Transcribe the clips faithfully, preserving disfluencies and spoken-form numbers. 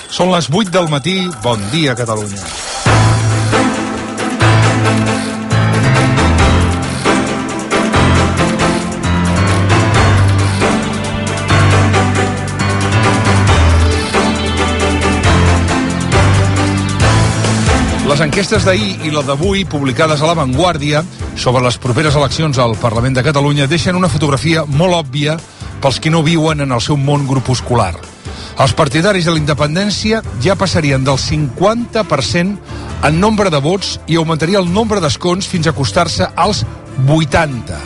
Són les vuit del matí. Bon dia, Catalunya. Les enquestes d'ahir i la d'avui, publicades a La Vanguardia, sobre les properes eleccions al Parlament de Catalunya, deixen una fotografia molt òbvia pels qui no viuen en el seu món grupuscular. Els partidaris de la independència ja passarien del cinquanta per cent en nombre de vots i augmentaria el nombre d'escons fins a acostar-se als vuitanta.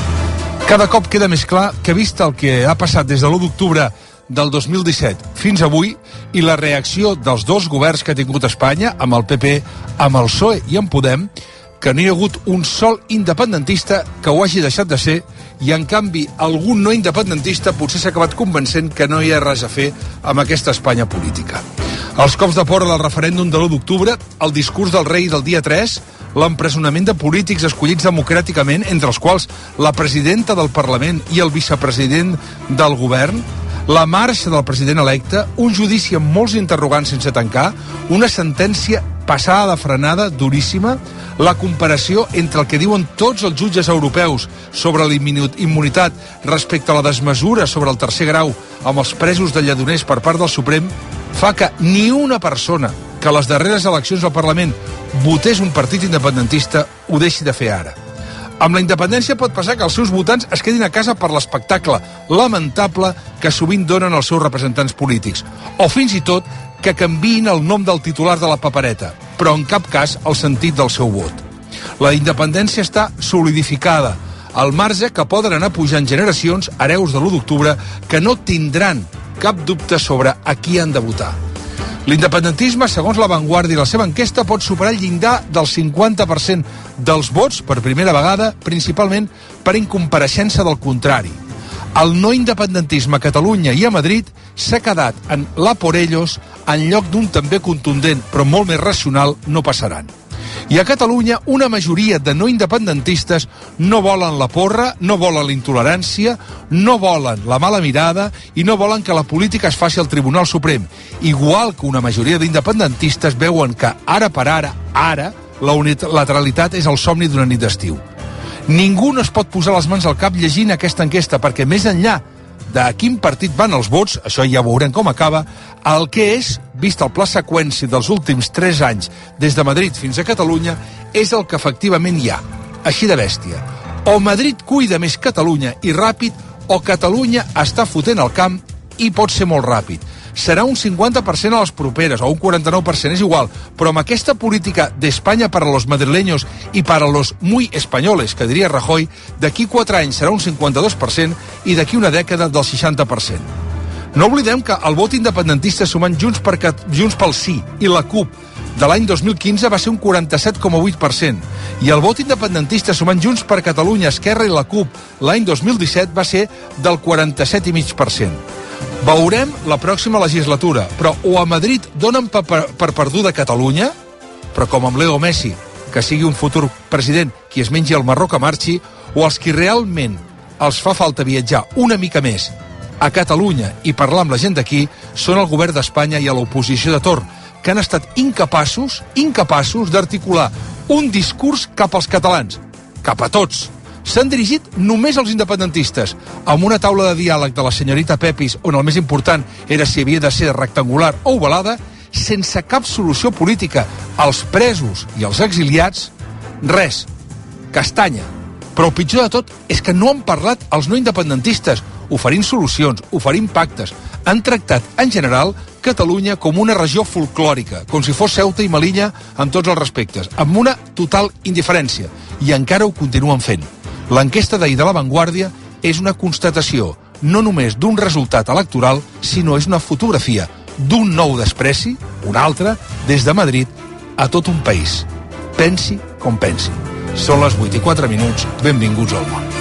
Cada cop queda més clar que, vist el que ha passat des de l'u d'octubre del dos mil disset fins avui i la reacció dels dos governs que ha tingut Espanya, amb el P P, amb el P S O E i amb Podem, que no hi ha hagut un sol independentista que ho hagi deixat de ser, i en canvi algun no independentista potser s'ha acabat convencent que no hi ha res a fer amb aquesta Espanya política. Els cops de porra del referèndum de l'u d'octubre, el discurs del rei del dia tres, l'empresonament de polítics escollits democràticament, entre els quals la presidenta del Parlament i el vicepresident del govern, la marxa del president electe, un judici amb molts interrogants sense tancar, una sentència passada de frenada, duríssima, la comparació entre el que diuen tots els jutges europeus sobre la immunitat respecte a la desmesura sobre el tercer grau amb els presos de Lledoners per part del Suprem, fa que ni una persona que a les darreres eleccions al Parlament votés un partit independentista ho deixi de fer ara. Amb la independència pot passar que els seus votants es quedin a casa per l'espectacle lamentable que sovint donen els seus representants polítics, o fins i tot que canviïn el nom del titular de la papereta, però en cap cas el sentit del seu vot. La independència està solidificada, al marge que poden anar pujant generacions hereus de l'u d'octubre que no tindran cap dubte sobre a qui han de votar. L'independentisme, segons La Vanguardia i la seva enquesta, pot superar el llindar del cinquanta per cent dels vots per primera vegada, principalment per incompareixença del contrari. El no independentisme a Catalunya i a Madrid s'ha quedat en la por ellos en lloc d'un també contundent, però molt més racional, no passaran. I a Catalunya una majoria de no independentistes no volen la porra, no volen la intolerància, no volen la mala mirada i no volen que la política es faci al Tribunal Suprem. Igual que una majoria d'independentistes veuen que ara per ara, ara, la unilateralitat és el somni d'una nit d'estiu. Ningú no es pot posar les mans al cap llegint aquesta enquesta, perquè més enllà de quin partit van els vots, això ja veurem com acaba, el que és, vist el pla seqüència dels últims tres anys des de Madrid fins a Catalunya, és el que efectivament hi ha, així de bèstia. O Madrid cuida més Catalunya i ràpid, o Catalunya està fotent el camp i pot ser molt ràpid. Serà un cinquanta per cent a les properes, o un quaranta-nou per cent, és igual, però amb aquesta política d'Espanya per a los madrileños i per a los muy españoles, que diria Rajoy, d'aquí quatre anys serà un cinquanta-dos per cent i d'aquí una dècada del seixanta per cent. No oblidem que el vot independentista sumant Junts, per, Junts pel Sí i la CUP de l'any dos mil quinze va ser un quaranta-set coma vuit per cent i el vot independentista sumant Junts per Catalunya, Esquerra i la CUP l'any dos mil disset va ser del quaranta-set coma cinc per cent. Veurem la pròxima legislatura, però o a Madrid donen per, per, per perduda Catalunya, però com amb Leo Messi, que sigui un futur president qui es mengi el marró que marxi, o els qui realment els fa falta viatjar una mica més a Catalunya i parlar amb la gent d'aquí són el govern d'Espanya i a l'oposició de torn, que han estat incapaços, incapaços d'articular un discurs cap als catalans, cap a tots. S'han dirigit només als independentistes, amb una taula de diàleg de la senyorita Pepis, on el més important era si havia de ser rectangular o ovalada, sense cap solució política. Als presos i als exiliats, res. Castanya. Però el pitjor de tot és que no han parlat els no independentistes, oferint solucions, oferint pactes. Han tractat, en general, Catalunya com una regió folclòrica, com si fos Ceuta i Melilla amb tots els respectes, amb una total indiferència. I encara ho continuen fent. L'enquesta d'ahir de La Vanguardia és una constatació no només d'un resultat electoral, sinó és una fotografia d'un nou despreci, un altre, des de Madrid a tot un país. Pensi com pensi. Són les vuit i quatre minuts. Benvinguts al món.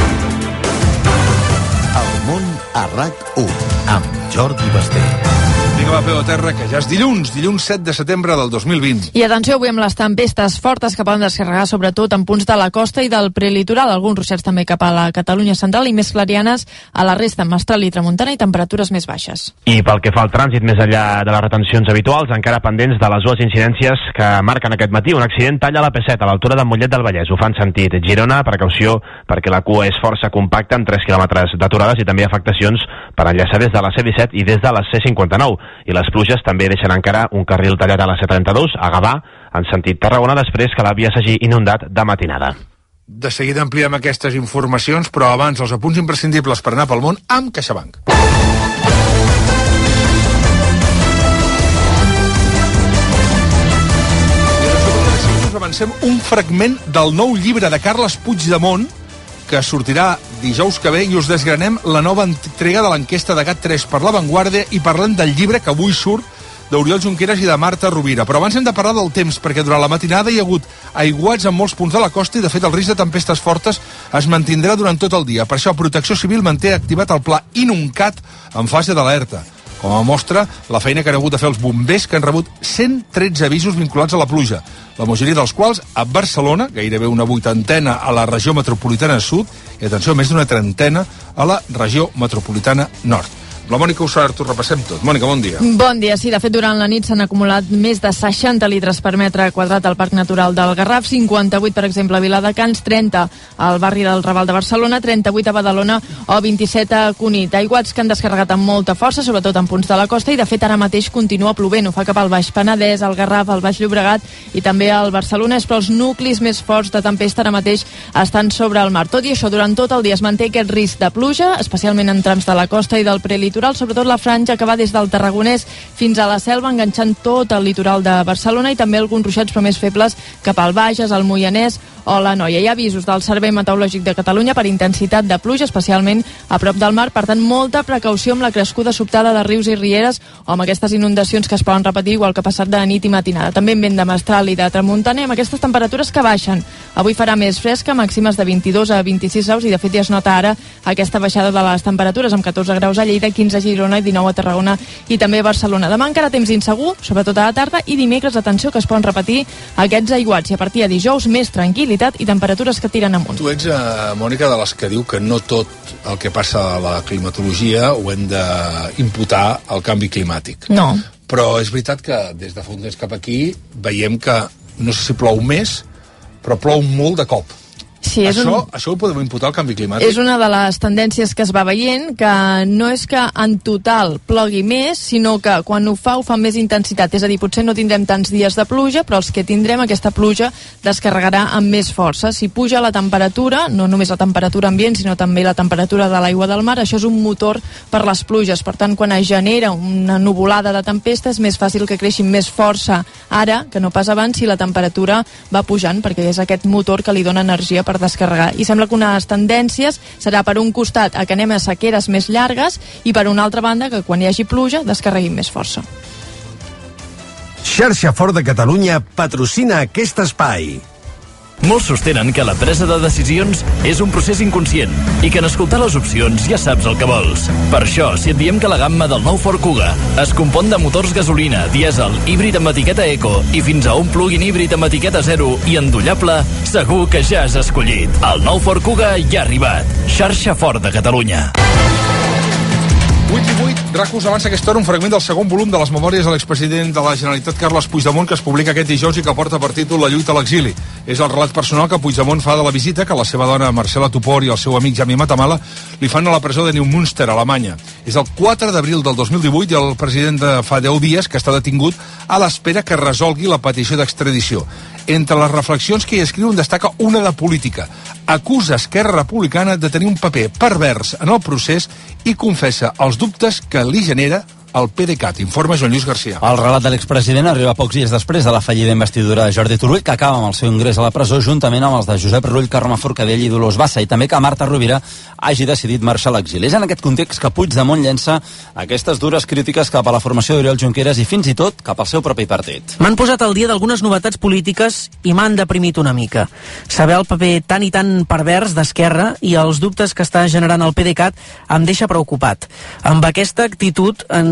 El món a RAC u amb Jordi Basté. Vinga, va, peu a terra, que ja és dilluns, dilluns set de setembre del dos mil vint. I atenció avui amb les tempestes fortes que poden descarregar sobretot en punts de la costa i del prelitoral, alguns ruixats també cap a la Catalunya central i més clarianes a la resta, Mestral i Tramuntana, i temperatures més baixes. I pel que fa al trànsit, més enllà de les retencions habituals, encara pendents de les dues incidències que marquen aquest matí. Un accident talla la P set a l'altura de Mollet del Vallès. Ho fan sentit Girona, precaució perquè la cua és força compacta amb tres quilòmetres d'aturades i també afectacions per enllaçar des de la C disset i des de la C cinquanta-nou. I les pluges també deixen encara un carril tallat a la C trenta-dos, a Gavà, en sentit Tarragona, després que la via s'hagi inundat de matinada. De seguida ampliem aquestes informacions, però abans els apunts imprescindibles per anar pel món amb CaixaBank. Avancem un fragment del nou llibre de Carles Puigdemont que sortirà dijous que ve i us desgranem la nova entrega de l'enquesta de GAT tres per La Vanguardia i parlem del llibre que avui surt d'Oriol Junqueras i de Marta Rovira. Però abans hem de parlar del temps, perquè durant la matinada hi ha hagut aiguats en molts punts de la costa i, de fet, el risc de tempestes fortes es mantindrà durant tot el dia. Per això, Protecció Civil manté activat el pla Inuncat en fase d'alerta. Com a mostra, la feina que han hagut de fer els bombers, que han rebut cent tretze avisos vinculats a la pluja, la majoria dels quals a Barcelona, gairebé una vuitantena a la regió metropolitana sud i, atenció, més d'una trentena a la regió metropolitana nord. La Mònica Usart, ho repassem tot. Mònica, bon dia. Bon dia, sí. De fet, durant la nit s'han acumulat més de seixanta litres per metre quadrat al Parc Natural del Garraf, cinquanta-vuit, per exemple, a Viladecans, trenta al barri del Raval de Barcelona, trenta-vuit a Badalona o vint-i-set a Cunit. Aiguats que han descarregat amb molta força, sobretot en punts de la costa, i de fet ara mateix continua plovent. Ho fa cap al Baix Penedès, al Garraf, al Baix Llobregat i també al Barcelonès, però els nuclis més forts de tempesta ara mateix estan sobre el mar. Tot i això, durant tot el dia es manté aquest risc de pluja, especialment en trams de la costa i del prelitoral, sobretot la franja que va des del Tarragonès fins a la Selva, enganxant tot el litoral de Barcelona i també alguns ruixats però més febles cap al Bages, al Moianès o la Noia. Hi ha avisos del Servei Meteorològic de Catalunya per intensitat de pluja, especialment a prop del mar, per tant, molta precaució amb la crescuda sobtada de rius i rieres o amb aquestes inundacions que es poden repetir igual que ha passat de nit i matinada. També en vent de Mestral i de Tramuntana, amb aquestes temperatures que baixen. Avui farà més fresca, màximes de vint-i-dos a vint-i-sis graus i de fet ja es nota ara aquesta baixada de les temperatures amb catorze graus a Lleida, quinze a Girona i dinou a Tarragona i també a Barcelona. Demà encara temps insegur, sobretot a la tarda, i dimecres, atenció, que es poden repetir aquests aiguats i a partir de dijous més tranquil·litat i temperatures que tiren amunt. Tu ets, eh, Mònica, de les que diu que no tot el que passa a la climatologia ho hem d'imputar al canvi climàtic. No. Però és veritat que des de fa un temps cap aquí veiem que no sé si plou més, però plou molt de cop. Sí, és això, un... això ho podem imputar al canvi climàtic? És una de les tendències que es va veient, que no és que en total plogui més, sinó que quan ho fa, ho fa amb més intensitat. És a dir, potser no tindrem tants dies de pluja, però els que tindrem, aquesta pluja descarregarà amb més força. Si puja la temperatura, no només la temperatura ambient, sinó també la temperatura de l'aigua del mar, això és un motor per les pluges. Per tant, quan es genera una nuvolada de tempesta, és més fàcil que creixi més força ara, que no pas abans, si la temperatura va pujant, perquè és aquest motor que li dona energia per descarregar. I sembla que una de les tendències serà per un costat a que anem a sequeres més llargues i per una altra banda que quan hi hagi pluja descarreguin més força. Xarxa Fort de Catalunya patrocina aquest espai. Molts sostenen que la presa de decisions és un procés inconscient i que en escoltar les opcions ja saps el que vols. Per això, si et diem que la gamma del nou Ford Kuga es compon de motors gasolina, dièsel, híbrid amb etiqueta eco i fins a un plug-in híbrid amb etiqueta zero i endollable, segur que ja has escollit. El nou Ford Kuga ja ha arribat. Xarxa Fort de Catalunya. vuit i vuit, RAC-us avança aquesta hora un fragment del segon volum de les memòries de l'expresident de la Generalitat, Carles Puigdemont, que es publica aquest dijous i que porta per títol La lluita a l'exili. És el relat personal que Puigdemont fa de la visita que la seva dona Marcela Tupor i el seu amic Jami Matamala li fan a la presó de Neumünster, a Alemanya. És el quatre d'abril del dos mil divuit i el president de fa deu dies que està detingut a l'espera que resolgui la petició d'extradició. Entre les reflexions que hi escriu en destaca una de política. Acusa Esquerra Republicana de tenir un paper pervers en el procés i confessa els dubtes que li genera el PDeCAT. Informa Joan Lluís Garcia. El relat de l'expresident arriba pocs dies després de la fallida investidura de Jordi Turull, que acaba amb el seu ingrés a la presó juntament amb els de Josep Rull, Carme Forcadell i Dolors Bassa, i també que Marta Rovira hagi decidit marxar a l'exili. És en aquest context que Puigdemont llença aquestes dures crítiques cap a la formació d'Oriol Junqueras i fins i tot cap al seu propi partit. M'han posat al dia d'algunes novetats polítiques i m'han deprimit una mica. Saber el paper tan i tan pervers d'Esquerra i els dubtes que està generant el PDeCAT em deixa preocupat. Amb aquesta actitud ens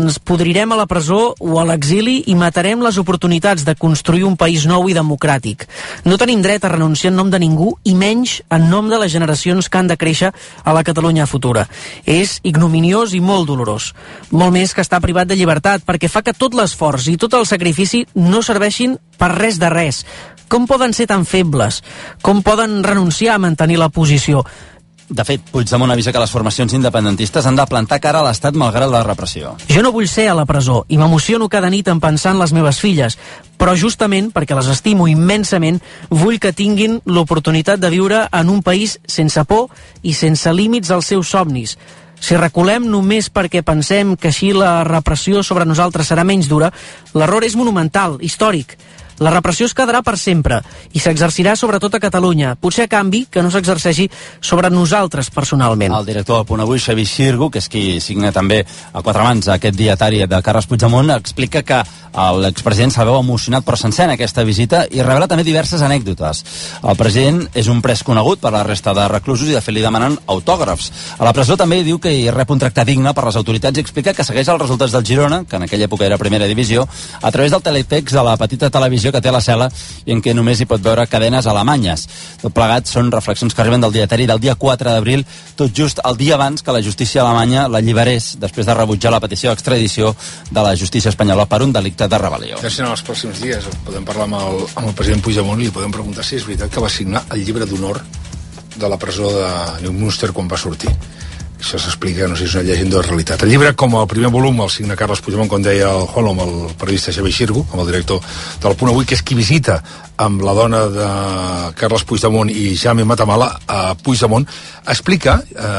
ens podrirem a la presó o a l'exili i matarem les oportunitats de construir un país nou i democràtic. No tenim dret a renunciar en nom de ningú i menys en nom de les generacions que han de créixer a la Catalunya futura. És ignominiós i molt dolorós. Molt més que estar privat de llibertat, perquè fa que tot l'esforç i tot el sacrifici no serveixin per res de res. Com poden ser tan febles? Com poden renunciar a mantenir la posició? De fet, Puigdemont avisa que les formacions independentistes han de plantar cara a l'Estat malgrat la repressió. Jo no vull ser a la presó i m'emociono cada nit en pensar en les meves filles, però justament perquè les estimo immensament, vull que tinguin l'oportunitat de viure en un país sense por i sense límits als seus somnis. Si reculem només perquè pensem que així la repressió sobre nosaltres serà menys dura, l'error és monumental, històric. La repressió es quedarà per sempre i s'exercirà sobretot a Catalunya, potser a canvi que no s'exerceixi sobre nosaltres personalment. El director del Punt Avui, Xavi Xirgo, que és qui signa també a quatre mans aquest dietari de Carles Puigdemont, explica que l'expresident se'l veu emocionat però sencer en aquesta visita i revela també diverses anècdotes. El president és un pres conegut per la resta de reclusos i de fet li demanen autògrafs. A la presó també diu que hi rep un tracte digne per les autoritats i explica que segueix els resultats del Girona, que en aquella època era primera divisió, a través del teletext de la petita televisió que té a la cel·la i en què només hi pot veure cadenes alemanyes. Tot plegat són reflexions que arriben del dietari del dia quatre d'abril, tot just el dia abans que la justícia alemanya l'alliberés després de rebutjar la petició d'extradició de la justícia espanyola per un delicte de rebel·lió. Ja serà els pròxims dies. Podem parlar amb el, amb el president Puigdemont i li podem preguntar si és veritat que va signar el llibre d'honor de la presó de Neumünster quan va sortir. Això s'explica, no sé si és una llegenda o realitat. El llibre, com el primer volum, el signa Carles Puigdemont, com deia el Holm, el periodista Xavi Xirgo, com el director del Punt Avui, que és qui visita amb la dona de Carles Puigdemont i Jaume Matamala a Puigdemont, explica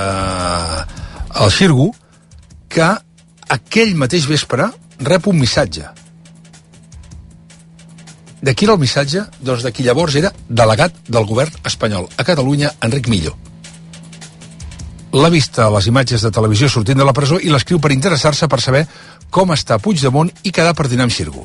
eh, el Xirgo que aquell mateix vespre rep un missatge. De qui era el missatge? Doncs de qui llavors era delegat del govern espanyol a Catalunya, Enric Millo. L'ha vista a les imatges de televisió sortint de la presó i l'escriu per interessar-se per saber com està Puigdemont i quedar per dinar amb Xirgo.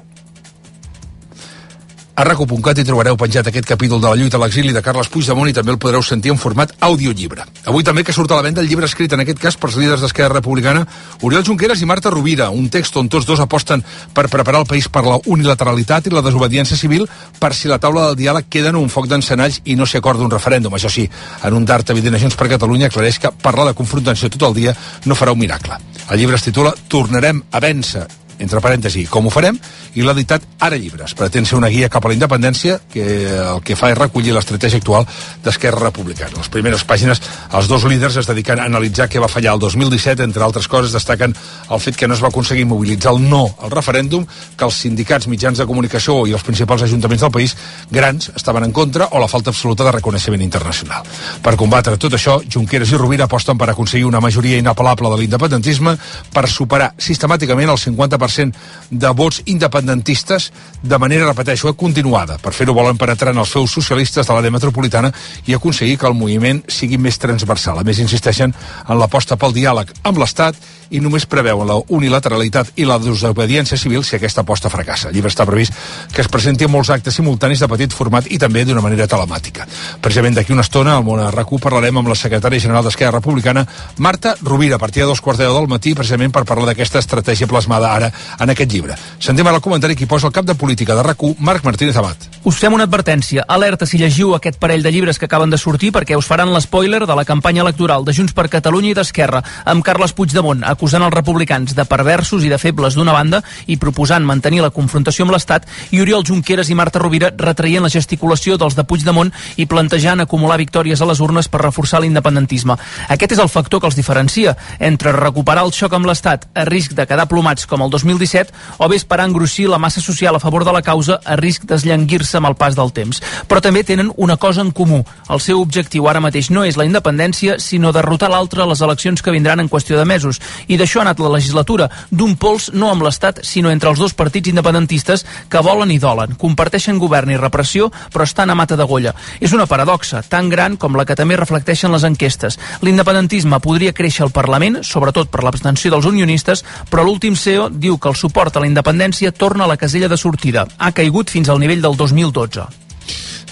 A rac u punt cat hi trobareu penjat aquest capítol de la lluita a l'exili de Carles Puigdemont i també el podreu sentir en format audiollibre. Avui també que surt a la venda el llibre escrit en aquest cas pels líders d'Esquerra Republicana, Oriol Junqueras i Marta Rovira, un text on tots dos aposten per preparar el país per la unilateralitat i la desobediència civil per si la taula del diàleg queda en un foc d'encenalls i no s'hi acorda un referèndum. Això sí, en un d'art evident a Junts per Catalunya aclareix que parlar de confrontació tot el dia no farà un miracle. El llibre es titula Tornarem a vèncer, entre parèntesi, com ho farem, i l'ha editat Ara Llibres. Pretén ser una guia cap a la independència que el que fa és recollir l'estratègia actual d'Esquerra Republicana. Les primeres pàgines, els dos líders es dediquen a analitzar què va fallar el dos mil disset, entre altres coses destaquen el fet que no es va aconseguir mobilitzar el no al referèndum, que els sindicats, mitjans de comunicació i els principals ajuntaments del país grans estaven en contra, o la falta absoluta de reconeixement internacional. Per combatre tot això, Junqueras i Rovira aposten per aconseguir una majoria inapel·lable de l'independentisme per superar sistemàticament el cinquanta per cent de vots independentistes de manera, repeteixo, continuada. Per fer-ho volen penetrar en els feus socialistes de l'àrea metropolitana i aconseguir que el moviment sigui més transversal. A més, insisteixen en l'aposta pel diàleg amb l'Estat i només preveuen la unilateralitat i la desobediència civil si aquesta aposta fracassa. El llibre està previst que es presenti en molts actes simultanis de petit format i també d'una manera telemàtica. Precisament d'aquí una estona, al Món a RAC u, parlarem amb la secretària general d'Esquerra Republicana, Marta Rovira, a partir de dos quarts de deu del matí, precisament per parlar d'aquesta estratègia plasmada ara en aquest llibre. Sentim ara el comentari que posa el cap de política de RAC u, Marc Martínez Amat. Us fem una advertència. Alerta si llegiu aquest parell de llibres que acaben de sortir perquè us faran l'espoiler de la campanya electoral de Junts per Catalunya i d'Esquerra, amb Carles Puigdemont acusant els republicans de perversos i de febles d'una banda i proposant mantenir la confrontació amb l'Estat, i Oriol Junqueras i Marta Rovira retraient la gesticulació dels de Puigdemont i plantejant acumular victòries a les urnes per reforçar l'independentisme. Aquest és el factor que els diferencia entre recuperar el xoc amb l'Estat a risc de quedar plomats com el dos mil disset o bé esperar engruixir la massa social a favor de la causa a risc d'esllanguir-se amb el pas del temps. Però també tenen una cosa en comú. El seu objectiu ara mateix no és la independència, sinó derrotar l'altre a les eleccions que vindran en qüestió de mesos. I d'això ha anat la legislatura, d'un pols no amb l'Estat, sinó entre els dos partits independentistes que volen i dolen, comparteixen govern i repressió, però estan a mata d'agolla. És una paradoxa, tan gran com la que també reflecteixen les enquestes. L'independentisme podria créixer al Parlament, sobretot per l'abstenció dels unionistes, però l'últim C E O diu que el suport a la independència torna a la casella de sortida. Ha caigut fins al nivell del dos mil dotze.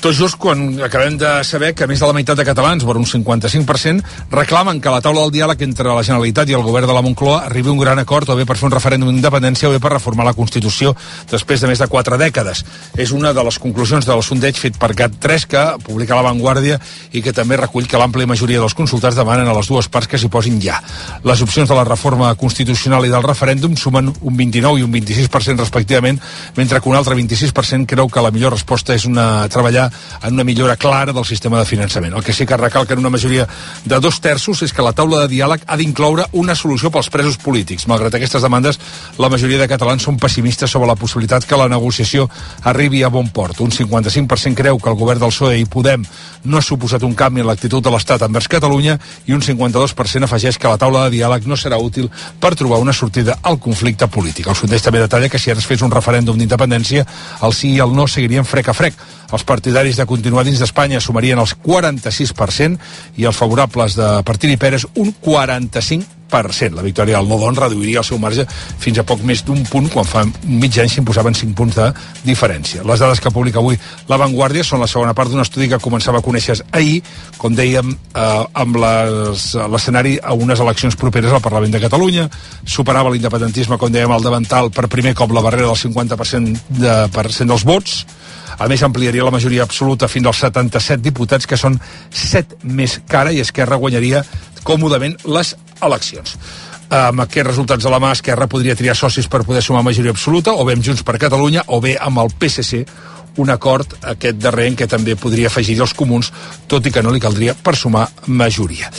Tot just quan acabem de saber que més de la meitat de catalans, vora un cinquanta-cinc per cent, reclamen que a la taula del diàleg entre la Generalitat i el govern de la Moncloa arribi un gran acord, o bé per fer un referèndum d'independència o bé per reformar la Constitució després de més de quatre dècades. És una de les conclusions del sondeig fet per GAT tres, que publica La Vanguardia i que també recull que l'àmplia majoria dels consultats demanen a les dues parts que s'hi posin ja. Les opcions de la reforma constitucional i del referèndum sumen un vint-i-nou i un vint-i-sis per cent respectivament, mentre que un altre vint-i-sis per cent creu que la millor resposta és una, treballar en una millora clara del sistema de finançament. El que sí que recalca en una majoria de dos terços és que la taula de diàleg ha d'incloure una solució pels presos polítics. Malgrat aquestes demandes, la majoria de catalans són pessimistes sobre la possibilitat que la negociació arribi a bon port. Un cinquanta-cinc per cent creu que el govern del P S O E i Podem no ha suposat un canvi en l'actitud de l'Estat envers Catalunya i un cinquanta-dos per cent afegeix que la taula de diàleg no serà útil per trobar una sortida al conflicte polític. El sondeig també detalla que si ara es fes un referèndum d'independència, el sí i el no seguirien frec a frec. Els partidaris de continuar dins d'Espanya sumarien els quaranta-sis per cent i els favorables de Martí i Pérez un quaranta-cinc per cent. La victòria del no, doncs, reduiria el seu marge fins a poc més d'un punt, quan fa mig any s'imposaven cinc punts de diferència. Les dades que publica avui La Vanguardia són la segona part d'un estudi que començava a conèixer ahir, com dèiem, eh, amb les, l'escenari a unes eleccions properes al Parlament de Catalunya. Superava l'independentisme, com dèiem, al davantal per primer cop la barrera del cinquanta per cent, de, per cent dels vots. A més, ampliaria la majoria absoluta fins als setanta-set diputats, que són set més que ara, i Esquerra guanyaria còmodament les eleccions. Amb aquests resultats a la mà, Esquerra podria triar socis per poder sumar majoria absoluta, o bé amb Junts per Catalunya, o bé amb el P S C, un acord, aquest darrer, en què també podria afegir els comuns, tot i que no li caldria per sumar majoria.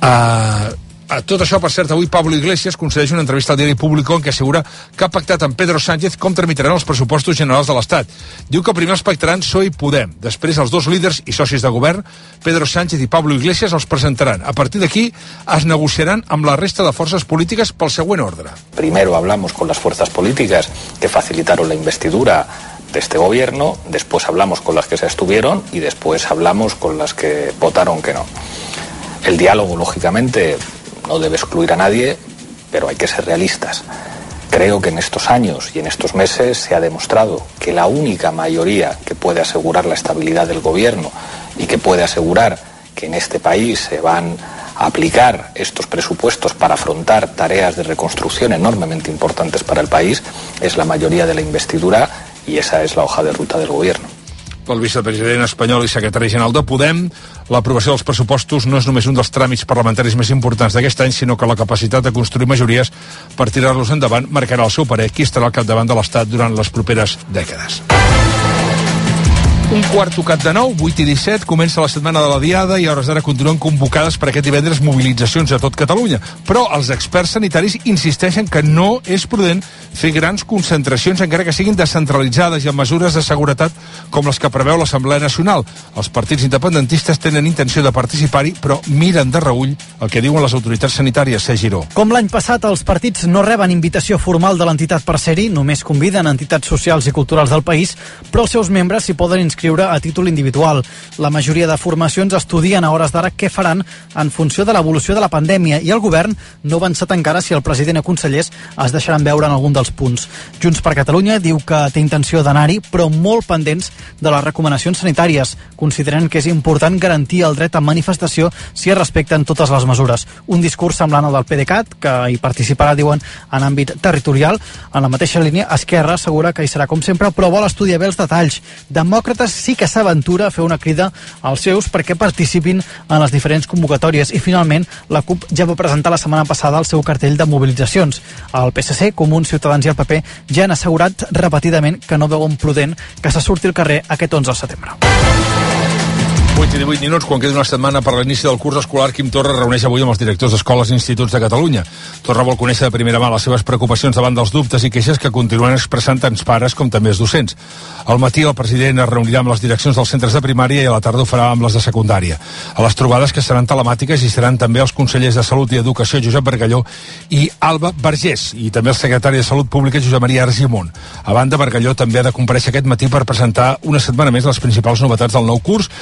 Uh, A tot això, per cert, avui Pablo Iglesias concedeix una entrevista al diari Público en què assegura que ha pactat amb Pedro Sánchez com tramitaran els pressupostos generals de l'Estat. Diu que primer els pactaran P S O E i Podem. Després, els dos líders i socis de govern, Pedro Sánchez i Pablo Iglesias, els presentaran. A partir d'aquí, es negociaran amb la resta de forces polítiques pel següent ordre. Primero hablamos con las fuerzas políticas que facilitaron la investidura de este gobierno, después hablamos con las que se abstuvieron y después hablamos con las que votaron que no. El diálogo, lógicamente, no debe excluir a nadie, pero hay que ser realistas. Creo que en estos años y en estos meses se ha demostrado que la única mayoría que puede asegurar la estabilidad del gobierno y que puede asegurar que en este país se van a aplicar estos presupuestos para afrontar tareas de reconstrucción enormemente importantes para el país es la mayoría de la investidura, y esa es la hoja de ruta del gobierno. Pel vicepresident espanyol i secretari general de Podem, l'aprovació dels pressupostos no és només un dels tràmits parlamentaris més importants d'aquest any, sinó que la capacitat de construir majories per tirar-los endavant marcarà el seu parer qui estarà al capdavant de l'Estat durant les properes dècades. Un quart tocat de nou, vuit i disset, comença la setmana de la Diada i a hores d'ara continuen convocades per aquest divendres mobilitzacions a tot Catalunya. Però els experts sanitaris insisteixen que no és prudent fer grans concentracions, encara que siguin descentralitzades i amb mesures de seguretat com les que preveu l'Assemblea Nacional. Els partits independentistes tenen intenció de participar-hi, però miren de reüll el que diuen les autoritats sanitàries. Ser Giró. Com l'any passat, els partits no reben invitació formal de l'entitat per ser-hi, només conviden entitats socials i culturals del país, però els seus membres s'hi poden inscriure a títol individual. La majoria de formacions estudien a hores d'ara què faran en funció de l'evolució de la pandèmia i el govern no ha avançat encara si el president o consellers es deixaran veure en algun dels punts. Junts per Catalunya diu que té intenció d'anar-hi, però molt pendents de les recomanacions sanitàries, considerant que és important garantir el dret a manifestació si es respecten totes les mesures. Un discurs semblant al del PDeCAT, que hi participarà, diuen, en àmbit territorial. En la mateixa línia, Esquerra assegura que hi serà com sempre, però vol estudiar bé els detalls. Demòcrates sí que s'aventura a fer una crida als seus perquè participin en les diferents convocatòries i finalment la CUP ja va presentar la setmana passada el seu cartell de mobilitzacions. El P S C, Comuns, Ciutadans i el P P ja han assegurat repetidament que no veuen prudent que se surti al carrer aquest onze de setembre. vuit i divuit minuts, quan queda una setmana per l'inici del curs escolar, Quim Torra reuneix avui amb els directors d'escoles i instituts de Catalunya. Torra vol conèixer de primera mà les seves preocupacions davant dels dubtes i queixes que continuen expressant tants pares com també els docents. Al matí el president es reunirà amb les direccions dels centres de primària i a la tarda ho farà amb les de secundària. A les trobades, que seran telemàtiques, hi seran també els consellers de Salut i Educació, Josep Bargalló i Alba Vergés, i també el secretari de Salut Pública, Josep Maria Argimon. A banda, Bargalló també ha de comparèixer aquest matí per presentar una setmana més les principals novetats del nou curs i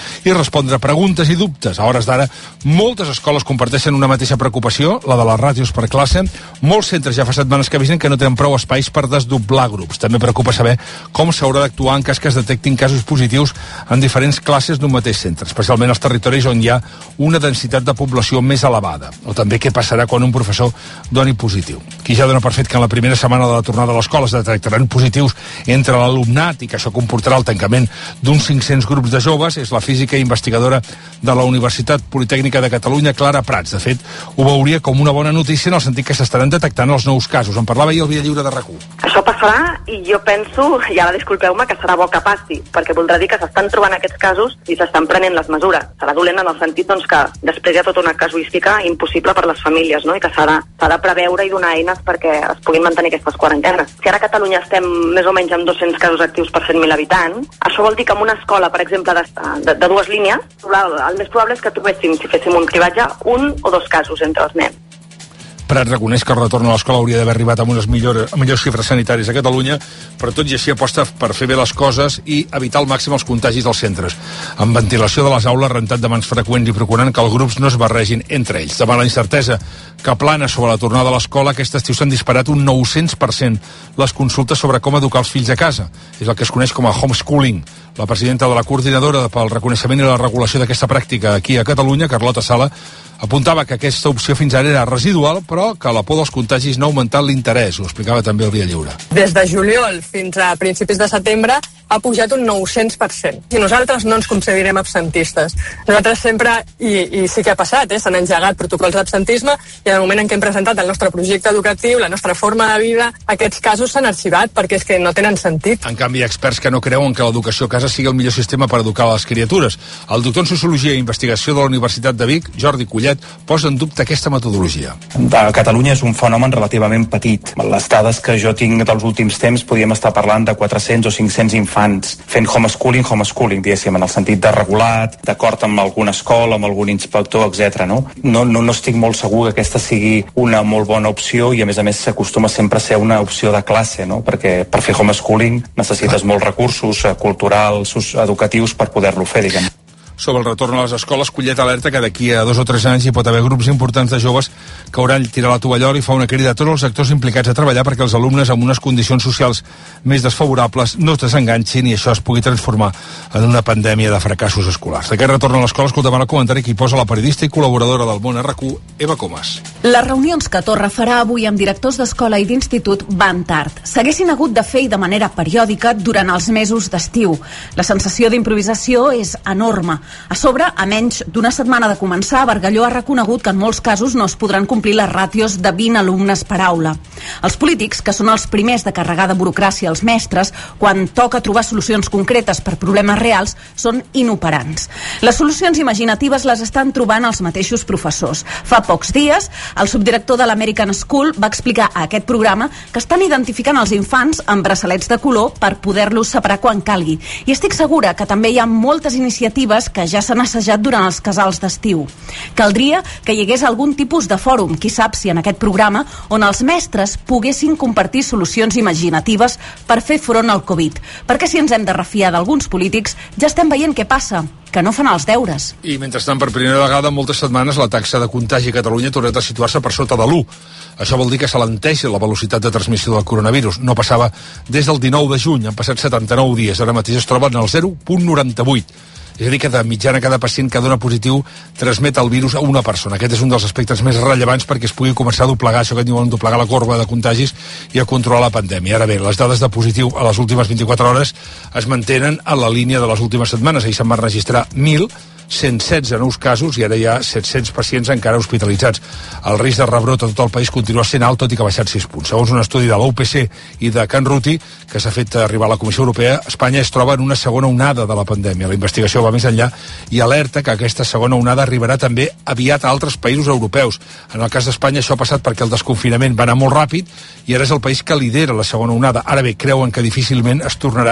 respondre preguntes i dubtes. A hores d'ara, moltes escoles comparteixen una mateixa preocupació, la de les ràtios per classe. Molts centres ja fa setmanes que avisen que no tenen prou espais per desdoblar grups. També preocupa saber com s'haurà d'actuar en cas que es detectin casos positius en diferents classes d'un mateix centre, especialment als territoris on hi ha una densitat de població més elevada. O també què passarà quan un professor doni positiu. Qui ja dona per fet que en la primera setmana de la tornada a l'escola es detectaran positius entre l'alumnat i que això comportarà el tancament d'uns cinc-cents grups de joves és la física i investigadora de la Universitat Politècnica de Catalunya, Clara Prats. De fet, ho veuria com una bona notícia en el sentit que s'estaran detectant els nous casos. En parlava ahir el Via Lliure de RAC u. Això passarà i jo penso, i ara disculpeu-me, que serà bo que passi, perquè voldrà dir que s'estan trobant aquests casos i s'estan prenent les mesures. Serà dolent en el sentit doncs, que després hi ha tota una casuística impossible per les famílies, no? I que s'ha de, s'ha de preveure i donar eines perquè es puguin mantenir aquestes quarantenes. Si ara a Catalunya estem més o menys amb dos-cents casos actius per cent mil habitants, això vol dir que en una escola, per exemple, de, de, de dues línies, el més probable és que trobéssim, si féssim un cribatge, un o dos casos entre els nens. Prat reconeix que el retorn a l'escola hauria d'haver arribat amb unes millores, amb millors xifres sanitàries a Catalunya, però tot i així aposta per fer bé les coses i evitar al màxim els contagis dels centres, amb ventilació de les aules, rentat de mans freqüents i procurant que els grups no es barregin entre ells. Davant la incertesa que plana sobre la tornada a l'escola, aquest estiu s'han disparat un nou-cents per cent les consultes sobre com educar els fills a casa. És el que es coneix com a homeschooling. La presidenta de la Coordinadora pel Reconeixement i la Regulació d'aquesta pràctica aquí a Catalunya, Carlota Sala, apuntava que aquesta opció fins ara era residual, però que la por dels contagis no ha augmentat l'interès. Ho explicava també el Via Lliure. Des de juliol fins a principis de setembre ha pujat un nou-cents per cent. I nosaltres no ens considerem absentistes. Nosaltres sempre, i, i sí que ha passat, eh, s'han engegat protocols d'absentisme i en el moment en què hem presentat el nostre projecte educatiu, la nostra forma de vida, aquests casos s'han arxivat perquè és que no tenen sentit. En canvi, hi ha experts que no creuen que l'educació a casa sigui el millor sistema per educar les criatures. El doctor en Sociologia i Investigació de la Universitat de Vic, Jordi Collet, posa en dubte aquesta metodologia. A Catalunya és un fenomen relativament petit. Les dades que jo tinc dels últims temps podríem estar parlant de quatre-cents o cinc-cents infants fent homeschooling, homeschooling, diguéssim, en el sentit de regulat, d'acord amb alguna escola, amb algun inspector, etcètera. No? No, no, no estic molt segur que aquesta sigui una molt bona opció i a més a més s'acostuma sempre a ser una opció de classe, no? Perquè per fer homeschooling necessites ah. molts recursos culturals, educatius per poder-lo fer, diguem. Sobre el retorn a les escoles, Collet alerta que d'aquí a dos o tres anys hi pot haver grups importants de joves que hauran tirat la tovallola i fa una crida a tots els actors implicats a treballar perquè els alumnes amb unes condicions socials més desfavorables no es desenganxin i això es pugui transformar en una pandèmia de fracassos escolars. D'aquest retorn a l'escola escoltem el comentari que hi posa la periodista i col·laboradora del Món RAC u, Eva Comas. Les reunions que Torra farà avui amb directors d'escola i d'institut van tard. S'haguessin hagut de fer i de manera periòdica durant els mesos d'estiu. La sensació d'improvisació és enorme. A sobre, a menys d'una setmana de començar, Bargalló ha reconegut que en molts casos no es podran complir les ràtios de vint alumnes per aula. Els polítics, que són els primers de carregar de burocràcia als mestres, quan toca trobar solucions concretes per problemes reals, són inoperants. Les solucions imaginatives les estan trobant els mateixos professors. Fa pocs dies, el subdirector de l'American School va explicar a aquest programa que estan identificant els infants amb braçalets de color per poder-los separar quan calgui. I estic segura que també hi ha moltes iniciatives que ja s'han assajat durant els casals d'estiu. Caldria que hi hagués algun tipus de fòrum, qui sap si en aquest programa, on els mestres poguessin compartir solucions imaginatives per fer front al Covid. Perquè si ens hem de refiar d'alguns polítics, ja estem veient què passa, que no fan els deures. I mentrestant, per primera vegada en moltes setmanes, la taxa de contagi a Catalunya ha tornat a situar-se per sota de l'u. Això vol dir que s'alenteix la velocitat de transmissió del coronavirus. No passava des del dinou de juny, han passat setanta-nou dies, ara mateix es troben al zero coma noranta-vuit. És a dir, que de mitjana cada pacient que dona positiu transmet el virus a una persona. Aquest és un dels aspectes més rellevants perquè es pugui començar a doblegar, això que diuen doblegar la corba de contagis i a controlar la pandèmia. Ara bé, les dades de positiu a les últimes vint-i-quatre hores es mantenen a la línia de les últimes setmanes. Ahir se'n van registrar mil cent setze nous casos i ara hi ha set-cents pacients encara hospitalitzats. El risc de rebrot a tot el país continua sent alt, tot i que ha baixat sis punts. Segons un estudi de l'U P C i de Can Ruti, que s'ha fet arribar a la Comissió Europea, Espanya es troba en una segona onada de la pandèmia. La investigació va més enllà i alerta que aquesta segona onada arribarà també aviat a altres països europeus. En el cas d'Espanya això ha passat perquè el desconfinament va anar molt ràpid i ara és el país que lidera la segona onada. Ara bé, creuen que difícilment es tornarà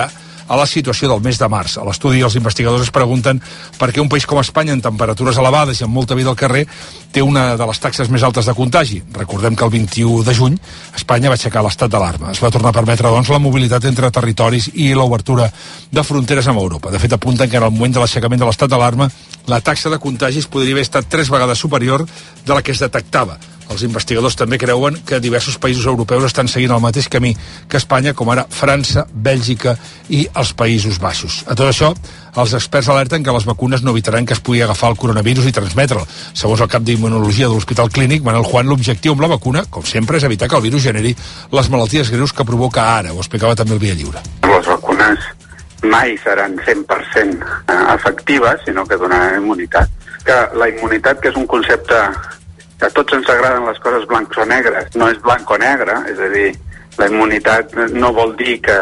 a la situació del mes de març. A l'estudi els investigadors es pregunten per què un país com Espanya, amb temperatures elevades i amb molta vida al carrer, té una de les taxes més altes de contagi. Recordem que el vint-i-u de juny Espanya va aixecar l'estat d'alarma. Es va tornar a permetre, doncs, la mobilitat entre territoris i l'obertura de fronteres amb Europa. De fet, apunten que en el moment de l'aixecament de l'estat d'alarma la taxa de contagis podria haver estat tres vegades superior de la que es detectava. Els investigadors també creuen que diversos països europeus estan seguint el mateix camí que Espanya, com ara França, Bèlgica i els Països Baixos. A tot això, els experts alerten que les vacunes no evitaran que es pugui agafar el coronavirus i transmetre'l. Segons el cap d'Immunologia de l'Hospital Clínic, Manuel Juan, l'objectiu amb la vacuna, com sempre, és evitar que el virus generi les malalties greus que provoca ara. Ho explicava també el Via Lliure. Les vacunes mai seran cent per cent efectives, sinó que donaran immunitat. Que la immunitat, que és un concepte que a tots ens agraden les coses blancs o negres, no és blanc o negre, és a dir, la immunitat no vol dir que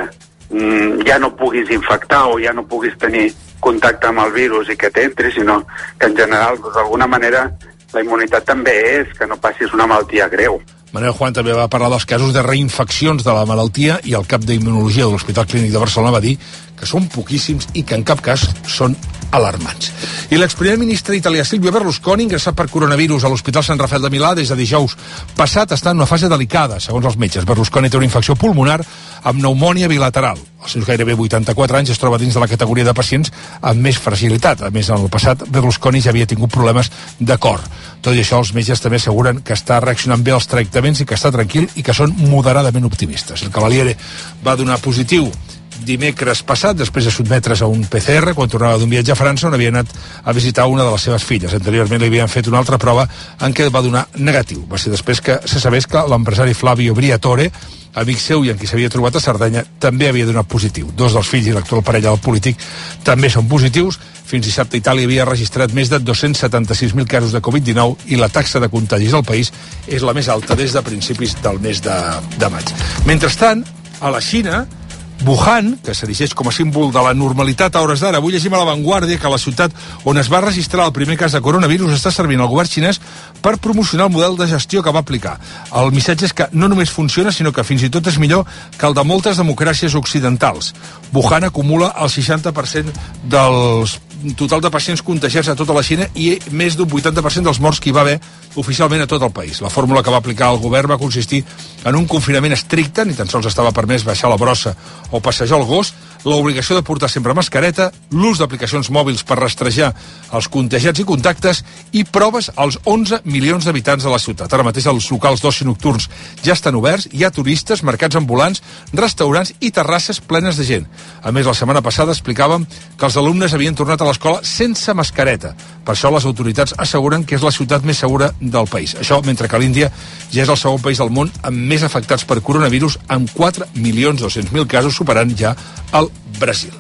mm, ja no puguis infectar o ja no puguis tenir contacte amb el virus i que t'entri, sinó que en general, d'alguna manera, la immunitat també és que no passis una malaltia greu. Manuel Juan també va parlar dels casos de reinfeccions de la malaltia i el cap d'Immunologia de l'Hospital Clínic de Barcelona va dir que són poquíssims i que en cap cas són alarmants. I l'exprimer ministre italià Silvio Berlusconi, ingressat per coronavirus a l'Hospital Sant Rafael de Milà des de dijous passat, està en una fase delicada, segons els metges. Berlusconi té una infecció pulmonar amb pneumònia bilateral. Als seus gairebé vuitanta-quatre anys es troba dins de la categoria de pacients amb més fragilitat. A més, en el passat, Berlusconi ja havia tingut problemes de cor. Tot i això, els metges també asseguren que està reaccionant bé als tractaments i que està tranquil i que són moderadament optimistes. El Cavaliere va donar positiu dimecres passat, després de sotmetre's a un P C R, quan tornava d'un viatge a França, on havia anat a visitar una de les seves filles. Anteriorment li havien fet una altra prova en què va donar negatiu. Va ser després que se sabés que l'empresari Flavio Briatore, amic seu i en qui s'havia trobat a Sardenya, també havia donat positiu. Dos dels fills i l'actual parella del polític també són positius. Fins dissabte Itàlia havia registrat més de dos-cents setanta-sis mil casos de covid dinou i la taxa de contagis al país és la més alta des de principis del mes de, de maig. Mentrestant, a la Xina, Wuhan, que s'erigeix com a símbol de la normalitat a hores d'ara, avui llegim a La Vanguardia que la ciutat on es va registrar el primer cas de coronavirus està servint al govern xinès per promocionar el model de gestió que va aplicar. El missatge és que no només funciona, sinó que fins i tot és millor que el de moltes democràcies occidentals. Wuhan acumula el seixanta per cent dels total de pacients contagiats a tota la Xina i més d'un vuitanta per cent dels morts que hi va haver oficialment a tot el país. La fórmula que va aplicar el govern va consistir en un confinament estricte, ni tan sols estava permès baixar la brossa o passejar el gos, l'obligació de portar sempre mascareta, l'ús d'aplicacions mòbils per rastrejar els contagiats i contactes i proves als onze milions d'habitants de la ciutat. Ara mateix els locals d'oci nocturns ja estan oberts, hi ha turistes, mercats ambulants, restaurants i terrasses plenes de gent. A més, la setmana passada explicàvem que els alumnes havien tornat a l'escola sense mascareta. Per això les autoritats asseguren que és la ciutat més segura del país. Això mentre que l'Índia ja és el segon país del món amb més afectats per coronavirus, amb quatre milions dos-cents mil casos, superant ja el Brasil.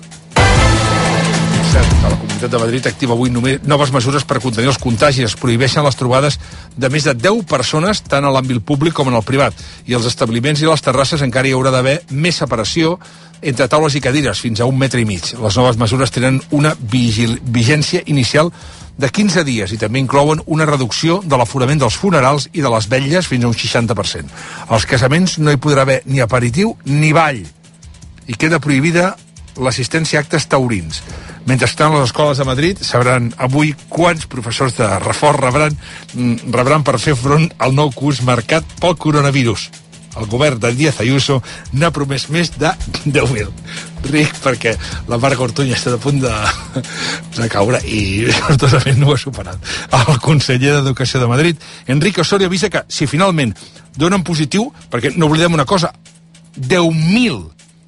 Cert que la Comunitat de Madrid activa avui noves mesures per contenir els contagis. Es prohibeixen les trobades de més de deu persones tant a l'àmbit públic com en el privat. I als establiments i les terrasses encara hi haurà d'haver més separació entre taules i cadires, fins a un metre i mig. Les noves mesures tenen una vigil- vigència inicial de quinze dies i també inclouen una reducció de l'aforament dels funerals i de les vetlles fins a un seixanta per cent. Als casaments no hi podrà haver ni aperitiu ni ball. I queda prohibida l'assistència a actes taurins. Mentrestant, les escoles de Madrid sabran avui quants professors de reforç rebran, rebran per fer front al nou curs marcat pel coronavirus. El govern de Díaz Ayuso n'ha promès més de deu mil. Ric, perquè la Marc Ortuña està a punt de, de caure i sortosament no ho ha superat. El conseller d'Educació de Madrid, Enrique Osorio, avisa que si finalment donen positiu, perquè no oblidem una cosa, deu mil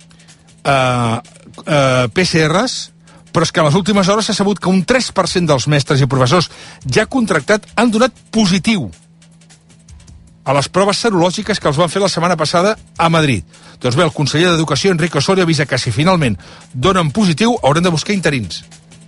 Uh, uh, P C Rs, però és que en les últimes hores s'ha sabut que un tres per cent dels mestres i professors ja contractat han donat positiu a les proves serològiques que els van fer la setmana passada a Madrid. Doncs bé, el conseller d'Educació, Enrique Osorio, avisa que si finalment donen positiu hauran de buscar interins.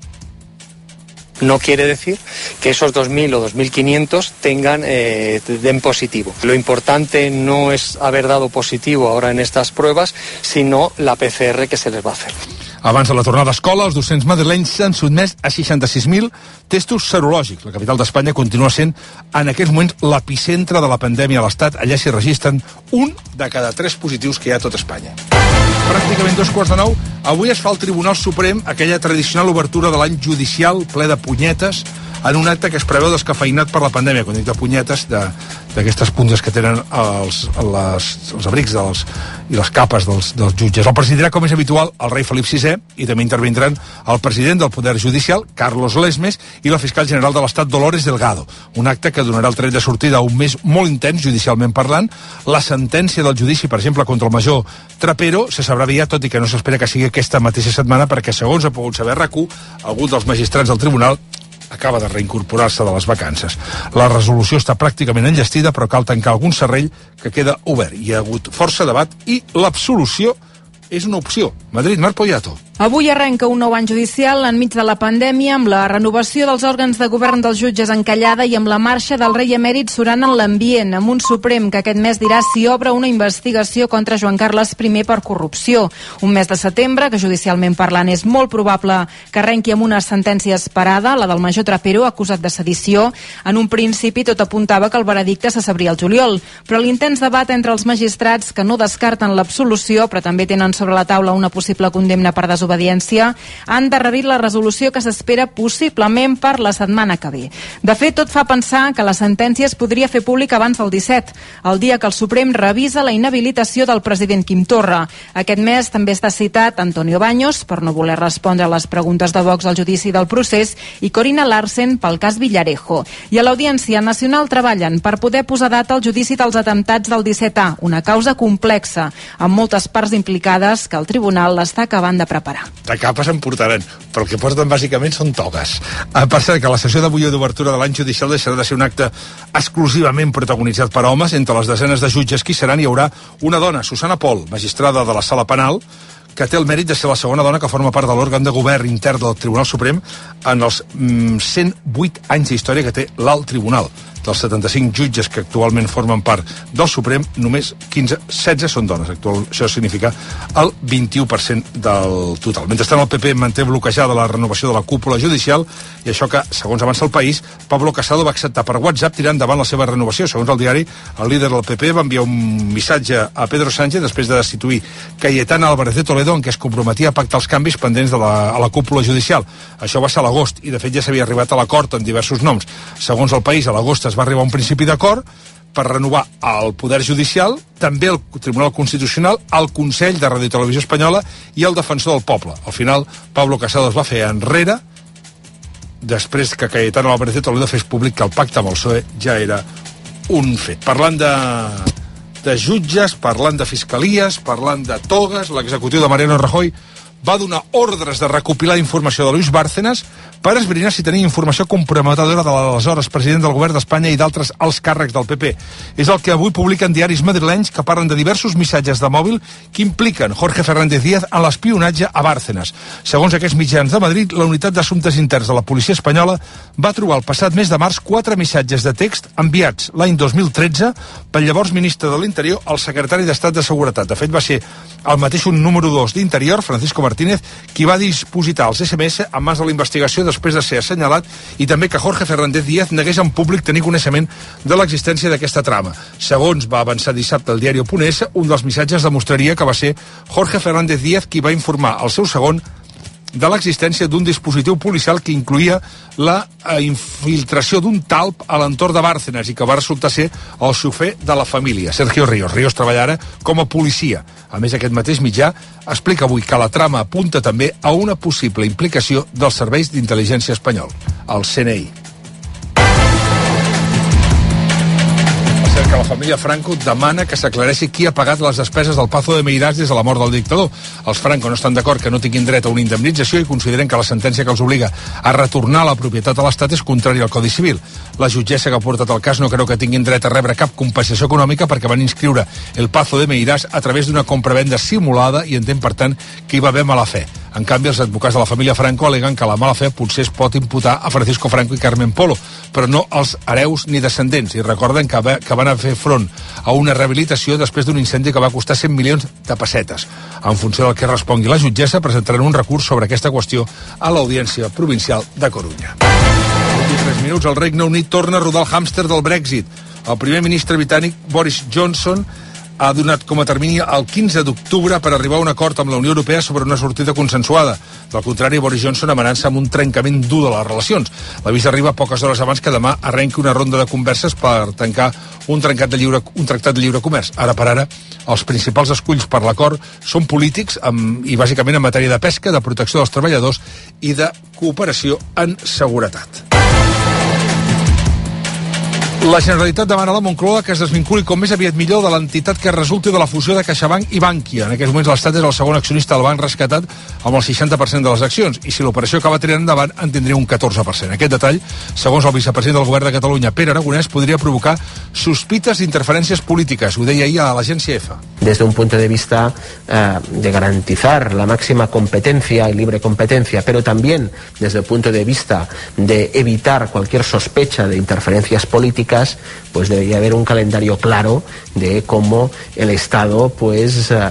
No quiere decir que esos dos mil o dos mil quinientos tengan, eh, den positivo. Lo importante no es haber dado positivo ahora en estas pruebas, sino la P C R que se les va a hacer. Abans de la tornada a escola, els docents madrilenys s'han sotmès a seixanta-sis mil testos serològics. La capital d'Espanya continua sent en aquests moments l'epicentre de la pandèmia a l'Estat. Allà s'hi registren un de cada tres positius que hi ha a tot Espanya. Pràcticament dos quarts de nou, Avui es fa al Tribunal Suprem aquella tradicional obertura de l'any judicial ple de punyetes en un acte que es preveu descafeinat per la pandèmia, quan dic de punyetes, d'aquestes puntes que tenen els, les, els abrics dels, i les capes dels, dels jutges. El presidirà, com és habitual, el rei Felip sisè, i també intervindran el president del Poder Judicial, Carlos Lesmes, i la fiscal general de l'Estat, Dolores Delgado. Un acte que donarà el tret de sortida a un mes molt intens, judicialment parlant. La sentència del judici, per exemple, contra el major Trapero, se sabrà aviat, tot i que no s'espera que sigui aquesta mateixa setmana, perquè, segons ha pogut saber R A C u, algun dels magistrats del tribunal acaba de reincorporar-se de les vacances. La resolució està pràcticament enllestida, però cal tancar algun serrell que queda obert. Hi ha hagut força debat i l'absolució és una opció. Madrid, Marc Poyato. Avui arrenca un nou any judicial enmig de la pandèmia, amb la renovació dels òrgans de govern dels jutges encallada i amb la marxa del rei emèrit surant en l'ambient, amb un Suprem que aquest mes dirà si obre una investigació contra Joan Carles primer per corrupció. Un mes de setembre que, judicialment parlant, és molt probable que arrenqui amb una sentència esperada, la del major Trapero, acusat de sedició. En un principi tot apuntava que el veredicte se sabria el juliol, però l'intens debat entre els magistrats, que no descarten l'absolució, però també tenen sobre la taula una possible condemna per desobediència, han endarrerit la resolució que s'espera possiblement per la setmana que ve. De fet, tot fa pensar que la sentència es podria fer pública abans del disset, el dia que el Suprem revisa la inhabilitació del president Quim Torra. Aquest mes també està citat Antonio Baños, per no voler respondre a les preguntes de Vox al judici del procés, i Corina Larsen pel cas Villarejo. I a l'Audiència Nacional treballen per poder posar data al judici dels atemptats del disset A, una causa complexa, amb moltes parts implicades que el tribunal l'està acabant de preparar. De capes en portaran, però el que porten bàsicament són togues. Per cert, que la sessió d'avui d'obertura de l'any judicial deixarà de ser un acte exclusivament protagonitzat per homes. Entre les desenes de jutges que hi seran hi haurà una dona, Susana Pol, magistrada de la Sala Penal, que té el mèrit de ser la segona dona que forma part de l'òrgan de govern intern del Tribunal Suprem en els mm, cent vuit anys d'història que té l'Alt Tribunal. Dels setanta-cinc jutges que actualment formen part del Suprem, només quinze, setze són dones. Actual, això significa el vint-i-u per cent del total. Mentrestant, el P P manté bloquejada la renovació de la cúpula judicial, i això que, segons avança el País, Pablo Casado va acceptar per WhatsApp tirar endavant la seva renovació. Segons el diari, el líder del P P va enviar un missatge a Pedro Sánchez després de destituir Cayetana Álvarez de Toledo, en què es comprometia a pactar els canvis pendents de la, a la cúpula judicial. Això va ser a l'agost, i de fet ja s'havia arribat a l'acord en diversos noms. Segons el País, a l'agost es va arribar a un principi d'acord per renovar el Poder Judicial, també el Tribunal Constitucional, el Consell de Ràdio i Televisió Espanyola i el Defensor del Poble. Al final, Pablo Casado es va fer enrere després que Cayetano Álvarez de Toledo fes públic que el pacte amb el P S O E ja era un fet. Parlant de, de jutges, parlant de fiscalies, parlant de togues, l'executiu de Mariano Rajoy va donar ordres de recopilar informació de Luis Bárcenas per esbrinar si tenia informació comprometedora de l'aleshores president del govern d'Espanya i d'altres alts càrrecs del P P. És el que avui publiquen diaris madrilenys que parlen de diversos missatges de mòbil que impliquen Jorge Fernández Díaz en l'espionatge a Bárcenas. Segons aquests mitjans de Madrid, la Unitat d'Assumptes Interns de la policia espanyola va trobar el passat mes de març quatre missatges de text enviats l'any dos mil tretze pel llavors ministre de l'Interior al secretari d'Estat de Seguretat. De fet, va ser el mateix un número dos d'Interior, Francisco Martínez, qui va dispositar els esse eme esse en mans de la investigació després de ser assenyalat, i també que Jorge Fernández Díaz negués en públic tenir coneixement de l'existència d'aquesta trama. Segons va avançar dissabte el diari Punt esse, un dels missatges demostraria que va ser Jorge Fernández Díaz qui va informar al seu segon de l'existència d'un dispositiu policial que incluïa la eh, infiltració d'un talp a l'entorn de Bárcenas i que va resultar ser el xofer de la família, Sergio Ríos. Ríos treballa ara com a policia. A més, aquest mateix mitjà explica avui que la trama apunta també a una possible implicació dels serveis d'intel·ligència espanyol, el ce ene i. Que la família Franco demana que s'aclareixi qui ha pagat les despeses del Pazo de Meirás des de la mort del dictador. Els Franco no estan d'acord que no tinguin dret a una indemnització i consideren que la sentència que els obliga a retornar la propietat a l'Estat és contrària al Codi Civil. La jutgessa que ha portat el cas no creu que tinguin dret a rebre cap compensació econòmica perquè van inscriure el Pazo de Meirás a través d'una compravenda simulada i entén, per tant, que hi va haver mala fe. En canvi, els advocats de la família Franco aleguen que la mala fe potser es pot imputar a Francisco Franco i Carmen Polo, però no als hereus ni descendents, i recorden que, va, que van a fer front a una rehabilitació després d'un incendi que va costar cent milions de pessetes. En funció del que respongui la jutgessa, presentaran un recurs sobre aquesta qüestió a l'Audiència Provincial de Corunya. vint-i-tres minuts, el Regne Unit torna a rodar el hàmster del Brexit. El primer ministre britànic, Boris Johnson, ha donat com a termini el quinze d'octubre per arribar a un acord amb la Unió Europea sobre una sortida consensuada. Del contrari, Boris Johnson amenaça amb un trencament dur de les relacions. L'avís arriba poques hores abans que demà arrenqui una ronda de converses per tancar un, trencat de lliure, un tractat de lliure comerç. Ara per ara, els principals esculls per l'acord són polítics amb, i bàsicament en matèria de pesca, de protecció dels treballadors i de cooperació en seguretat. La Generalitat demana a la Moncloa que es desvinculi com més aviat millor de l'entitat que resulti de la fusió de CaixaBank i Bankia. En aquests moments l'Estat és el segon accionista del banc rescatat amb el seixanta per cent de les accions i si l'operació acaba tirant endavant en tindria un catorze per cent. Aquest detall, segons el vicepresident del Govern de Catalunya, Pere Aragonès, podria provocar sospites d'interferències polítiques. Ho deia ahir a l'agència EFE. Desde un punto de vista eh, de garantizar la máxima competencia y libre competencia, pero también desde el punto de vista de evitar cualquier sospecha de interferencias políticas, pues debería haber un calendario claro de cómo el Estado pues eh,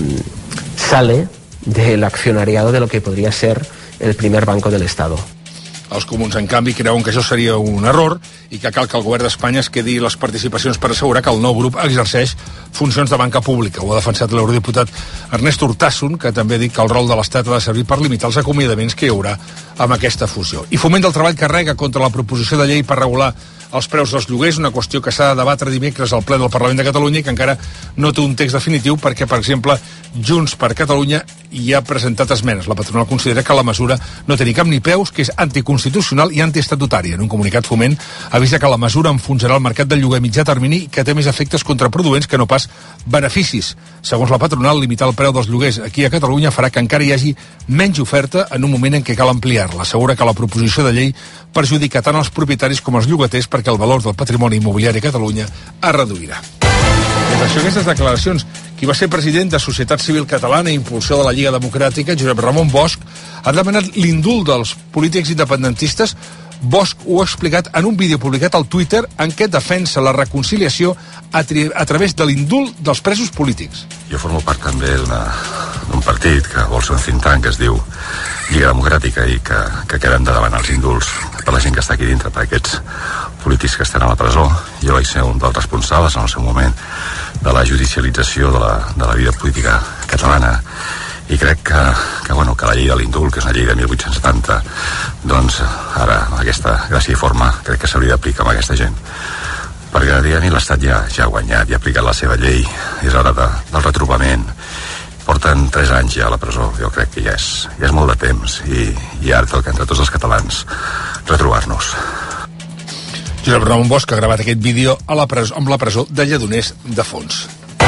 sale del accionariado de lo que podría ser el primer banco del Estado. Els comuns, en canvi, creuen que això seria un error i que cal que el govern d'Espanya es quedi les participacions per assegurar que el nou grup exerceix funcions de banca pública. Ho ha defensat l'eurodiputat Ernest Urtasun, que també ha dit que el rol de l'Estat ha de servir per limitar els acomiadaments que hi haurà amb aquesta fusió. I Foment del Treball carrega contra la proposició de llei per regular els preus dels lloguers, una qüestió que s'ha de debatre dimecres al ple del Parlament de Catalunya i que encara no té un text definitiu perquè, per exemple, Junts per Catalunya hi ha presentat esmenes. La patronal considera que la mesura no té ni cap ni peus, que és anticonstitucional i antiestatutària. En un comunicat, Foment avisa que la mesura enfonsarà el mercat del lloguer a mitjà termini i que té més efectes contraproduents que no pas beneficis. Segons la patronal, limitar el preu dels lloguers aquí a Catalunya farà que encara hi hagi menys oferta en un moment en què cal ampliar-la. Assegura que la proposició de llei perjudica tant els propietaris com els llogaters perquè el valor del patrimoni immobiliari a Catalunya es reduirà. Des d'això, aquestes declaracions, qui va ser president de Societat Civil Catalana i impulsor de la Lliga Democràtica, Josep Ramon Bosch, ha demanat l'indult dels polítics independentistes. Bosch ho ha explicat en un vídeo publicat al Twitter en què defensa la reconciliació a, a través de l'indult dels presos polítics. Jo formo part també d'un partit que vol ser un think tank que es diu Lliga Democràtica i que, que queden de davant els indults per la gent que està aquí dintre, per aquests polítics que estan a la presó. Jo vaig ser un dels responsables en el seu moment de la judicialització de la, de la vida política catalana i crec que, que, bueno, que la llei de l'indult, que és una llei de mil vuit-cents setanta, doncs ara aquesta gràcia i forma crec que s'hauria d'aplicar amb aquesta gent, perquè a mi l'Estat ja, ja ha guanyat i ha aplicat la seva llei. És hora de, del retrobament. Porten tres anys ja a la presó, jo crec que ja és, ja és molt de temps i, i ara toca entre tots els catalans retrobar-nos. Josep Ramon Bosch ha gravat aquest vídeo a la presó, amb la presó de Lledoners de fons.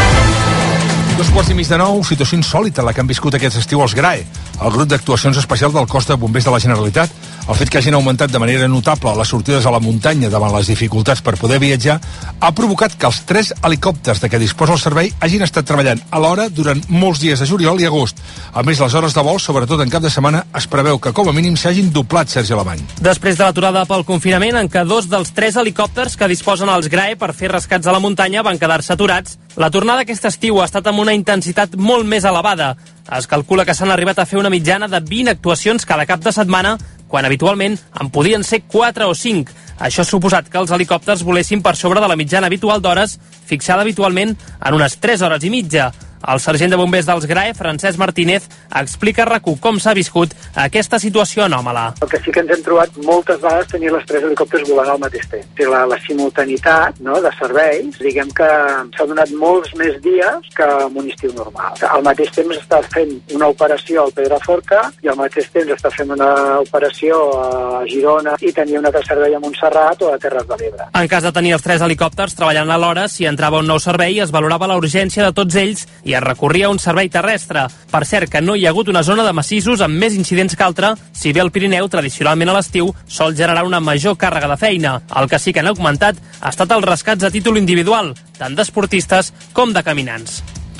Dos quarts i mig de nou, situació insòlita la que han viscut aquest estiu els GRAE, el grup d'actuacions especial del cos de bombers de la Generalitat. El fet que hagin augmentat de manera notable les sortides a la muntanya davant les dificultats per poder viatjar ha provocat que els tres helicòpters de què disposa el servei hagin estat treballant alhora durant molts dies de juliol i agost. A més, les hores de vol, sobretot en cap de setmana, es preveu que com a mínim s'hagin doblat, Sergi Alemany. Després de l'aturada pel confinament, en què dos dels tres helicòpters que disposen els GRAE per fer rescats a la muntanya van quedar-se aturats, la tornada aquest estiu ha estat amb una intensitat molt més elevada. Es calcula que s'han arribat a fer una mitjana de vint actuacions cada cap de setmana, quan habitualment en podien ser quatre o cinc. Això ha suposat que els helicòpters volessin per sobre de la mitjana habitual d'hores, fixada habitualment en unes tres hores i mitja. El sergent de bombers dels GRAE, Francesc Martínez, explica a RAC1 com s'ha viscut aquesta situació anòmala. El que sí que ens hem trobat moltes vegades tenir les tres helicòpters volant al mateix temps. La, la simultanitat, no, de serveis, diguem que s'ha donat molts més dies que en un estiu normal. Al mateix temps està fent una operació al Pedraforca i al mateix temps està fent una operació a Girona i tenia un altre servei a Montserrat o a Terres de l'Ebre. En cas de tenir els tres helicòpters treballant alhora, si entrava un nou servei es valorava la urgència de tots ells i es recorria a un servei terrestre. Per cert, que no hi ha hagut una zona de massissos amb més incidents que altra, si bé el Pirineu, tradicionalment a l'estiu, sol generar una major càrrega de feina. El que sí que han augmentat ha estat els rescats a títol individual, tant d'esportistes com de caminants.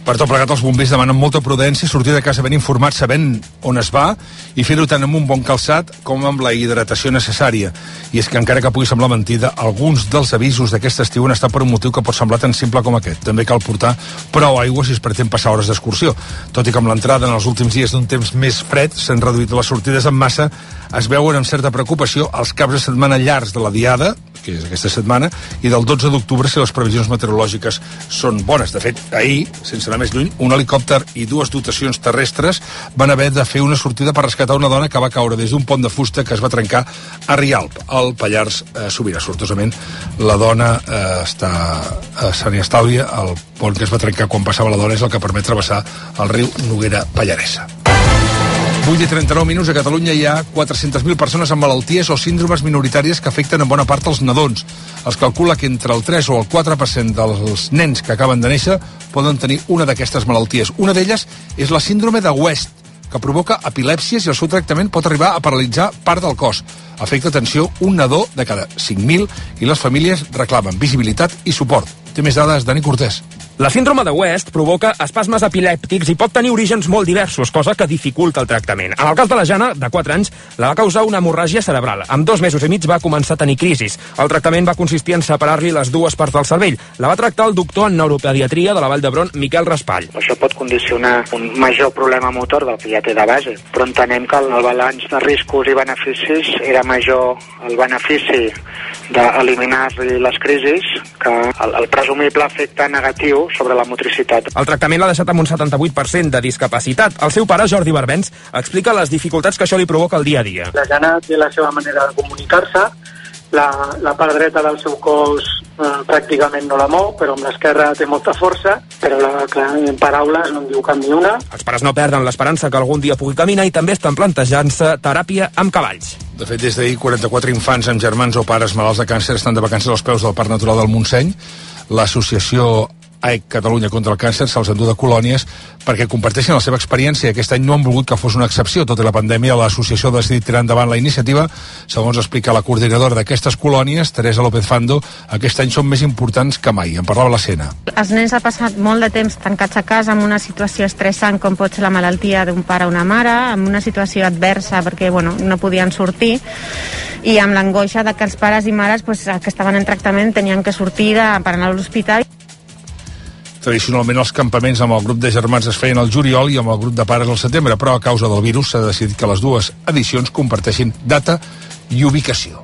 Per tot plegat, els bombers demanen molta prudència, sortir de casa ben informat, sabent on es va, i fer-ho tant amb un bon calçat com amb la hidratació necessària. I és que, encara que pugui semblar mentida, alguns dels avisos d'aquest estiu han estat per un motiu que pot semblar tan simple com aquest. També cal portar prou aigua si es pretén passar hores d'excursió. Tot i que amb l'entrada en els últims dies d'un temps més fred s'han reduït les sortides en massa, es veuen amb certa preocupació els caps de setmana llargs de la diada, que és aquesta setmana, i del dotze d'octubre si les previsions meteorològiques són bones. De fet, ahir, sense anar més lluny, un helicòpter i dues dotacions terrestres van haver de fer una sortida per rescatar una dona que va caure des d'un pont de fusta que es va trencar a Rialp, al Pallars eh, Sobirà. Sortosament, la dona eh, està a Sant i Estàvia. El pont que es va trencar quan passava la dona és el que permet travessar el riu Noguera Pallaresa. vuit i trenta-nou minuts. A Catalunya hi ha quatre-centes mil persones amb malalties o síndromes minoritàries que afecten en bona part els nadons. Es calcula que entre el tres o el quatre per cent dels nens que acaben de néixer poden tenir una d'aquestes malalties. Una d'elles és la síndrome de West, que provoca epilèpsies i el seu tractament pot arribar a paralitzar part del cos. Afecta, atenció, un nadó de cada cinc mil i les famílies reclamen visibilitat i suport. Té més dades Dani Cortés. La síndrome de West provoca espasmes epilèptics i pot tenir orígens molt diversos, cosa que dificulta el tractament. En el cas de la Jana, de quatre anys, la va causar una hemorràgia cerebral. Amb dos mesos i mig va començar a tenir crisis. El tractament va consistir en separar-li les dues parts del cervell. La va tractar el doctor en neuropediatria de la Vall d'Hebron, Miquel Raspall. Això pot condicionar un major problema motor del que ja té de base, però entenem que el balanç de riscos i beneficis era major el benefici d'eliminar-li les crisis que el, el presumible efecte negatiu sobre la motricitat. El tractament l'ha deixat amb un setanta-vuit per cent de discapacitat. El seu pare, Jordi Barbens, explica les dificultats que això li provoca el dia a dia. La Jana té la seva manera de comunicar-se, la, la part dreta del seu cos eh, pràcticament no la mou, però amb l'esquerra té molta força, però la, clar, en paraules no en diu cap ni una. Els pares no perden l'esperança que algun dia pugui caminar i també estan plantejant-se teràpia amb cavalls. De fet, des d'ahir, quaranta-quatre infants amb germans o pares malalts de càncer estan de vacances als peus del Parc Natural del Montseny. L'associació A E C Catalunya contra el Càncer se'ls endú de colònies perquè comparteixen la seva experiència. Aquest any no han volgut que fos una excepció. Tot i la pandèmia, l'associació ha decidit tirar endavant la iniciativa. Segons explica la coordinadora d'aquestes colònies, Teresa López Fando, aquest any són més importants que mai. En parlava la Sena. Els nens han passat molt de temps tancats a casa amb una situació estressant com pot ser la malaltia d'un pare o una mare, amb una situació adversa perquè bueno, no podien sortir, i amb l'angoixa de que els pares i mares pues, que estaven en tractament tenien que sortir de, per anar a l'hospital. Tradicionalment els campaments amb el grup de germans es feien al juliol i amb el grup de pares al setembre, però a causa del virus s'ha decidit que les dues edicions comparteixin data i ubicació.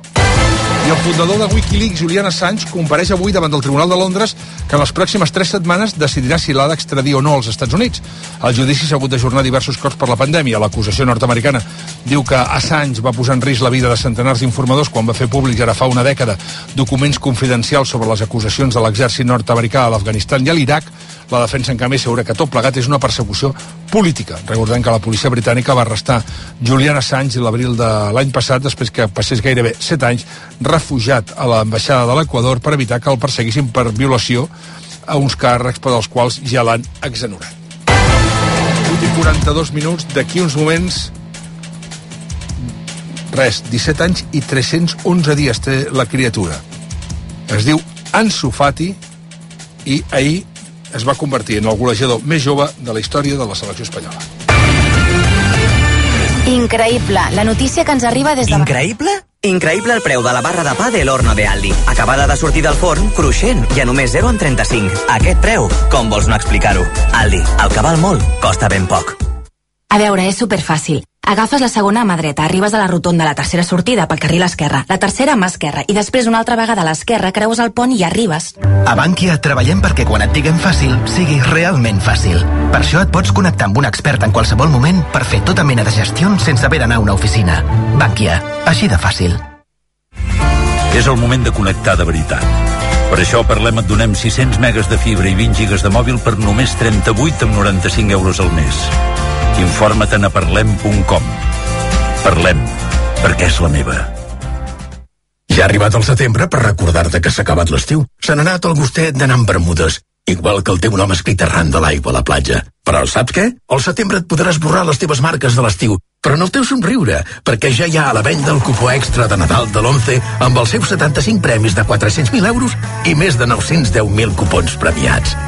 I el fundador de Wikileaks, Julian Assange, compareix avui davant del Tribunal de Londres que en les pròximes tres setmanes decidirà si l'ha d'extradir o no als Estats Units. El judici s'ha hagut d'ajornar diversos cops per la pandèmia. L'acusació nord-americana diu que Assange va posar en risc la vida de centenars d'informadors quan va fer públics ara fa una dècada documents confidencials sobre les acusacions de l'exèrcit nord-americà a l'Afganistan i a l'Iraq. La defensa, en canvi, assegura que tot plegat és una persecució política. Recordem que la policia britànica va arrestar Julian Assange l'abril de l'any passat després que passés gairebé set anys refugiat a l'ambaixada de l'Equador per evitar que el perseguissin per violació a uns càrrecs per als quals ja l'han exonerat. vuit i quaranta-dos minuts, d'aquí uns moments res, disset anys i tres-cents onze dies té la criatura. Es diu Ansu Fati i ahir es va convertir en el golejador més jove de la història de la selecció espanyola. Increïble, la notícia que ens arriba des de... Increïble? Increïble el preu de la barra de pa de l'Horno de Aldi. Acabada de sortir del forn, cruixent i a només zero coma trenta-cinc. Aquest preu, com vols no explicar-ho? Aldi, el que val molt, costa ben poc. A veure, és superfàcil. Agafes la segona a mà dreta, arribes a la rotonda, la tercera sortida pel carril esquerre, la tercera a mà esquerra i després una altra vegada a l'esquerra creues el pont i hi arribes. A Bankia treballem perquè quan et diguem fàcil sigui realment fàcil. Per això et pots connectar amb un expert en qualsevol moment per fer tota mena de gestions sense haver d'anar a una oficina. Bankia, així de fàcil. És el moment de connectar de veritat. Per això a Parlem et donem sis-cents megas de fibra i vint gigas de mòbil per només trenta-vuit coma noranta-cinc euros al mes. Informa-te'n a parlem punt com. Parlem, perquè és la meva. Ja ha arribat el setembre per recordar-te que s'ha acabat l'estiu. Se n'ha anat el gustet d'anar amb bermudes, igual que el teu nom escrit arran de l'aigua a la platja. Però saps què? Al setembre et podràs borrar les teves marques de l'estiu, però no el teu somriure, perquè ja hi ha a la venda el cupó extra de Nadal de l'Once amb els seus setanta-cinc premis de quatre-cents mil euros i més de nou-cents deu mil cupons premiats.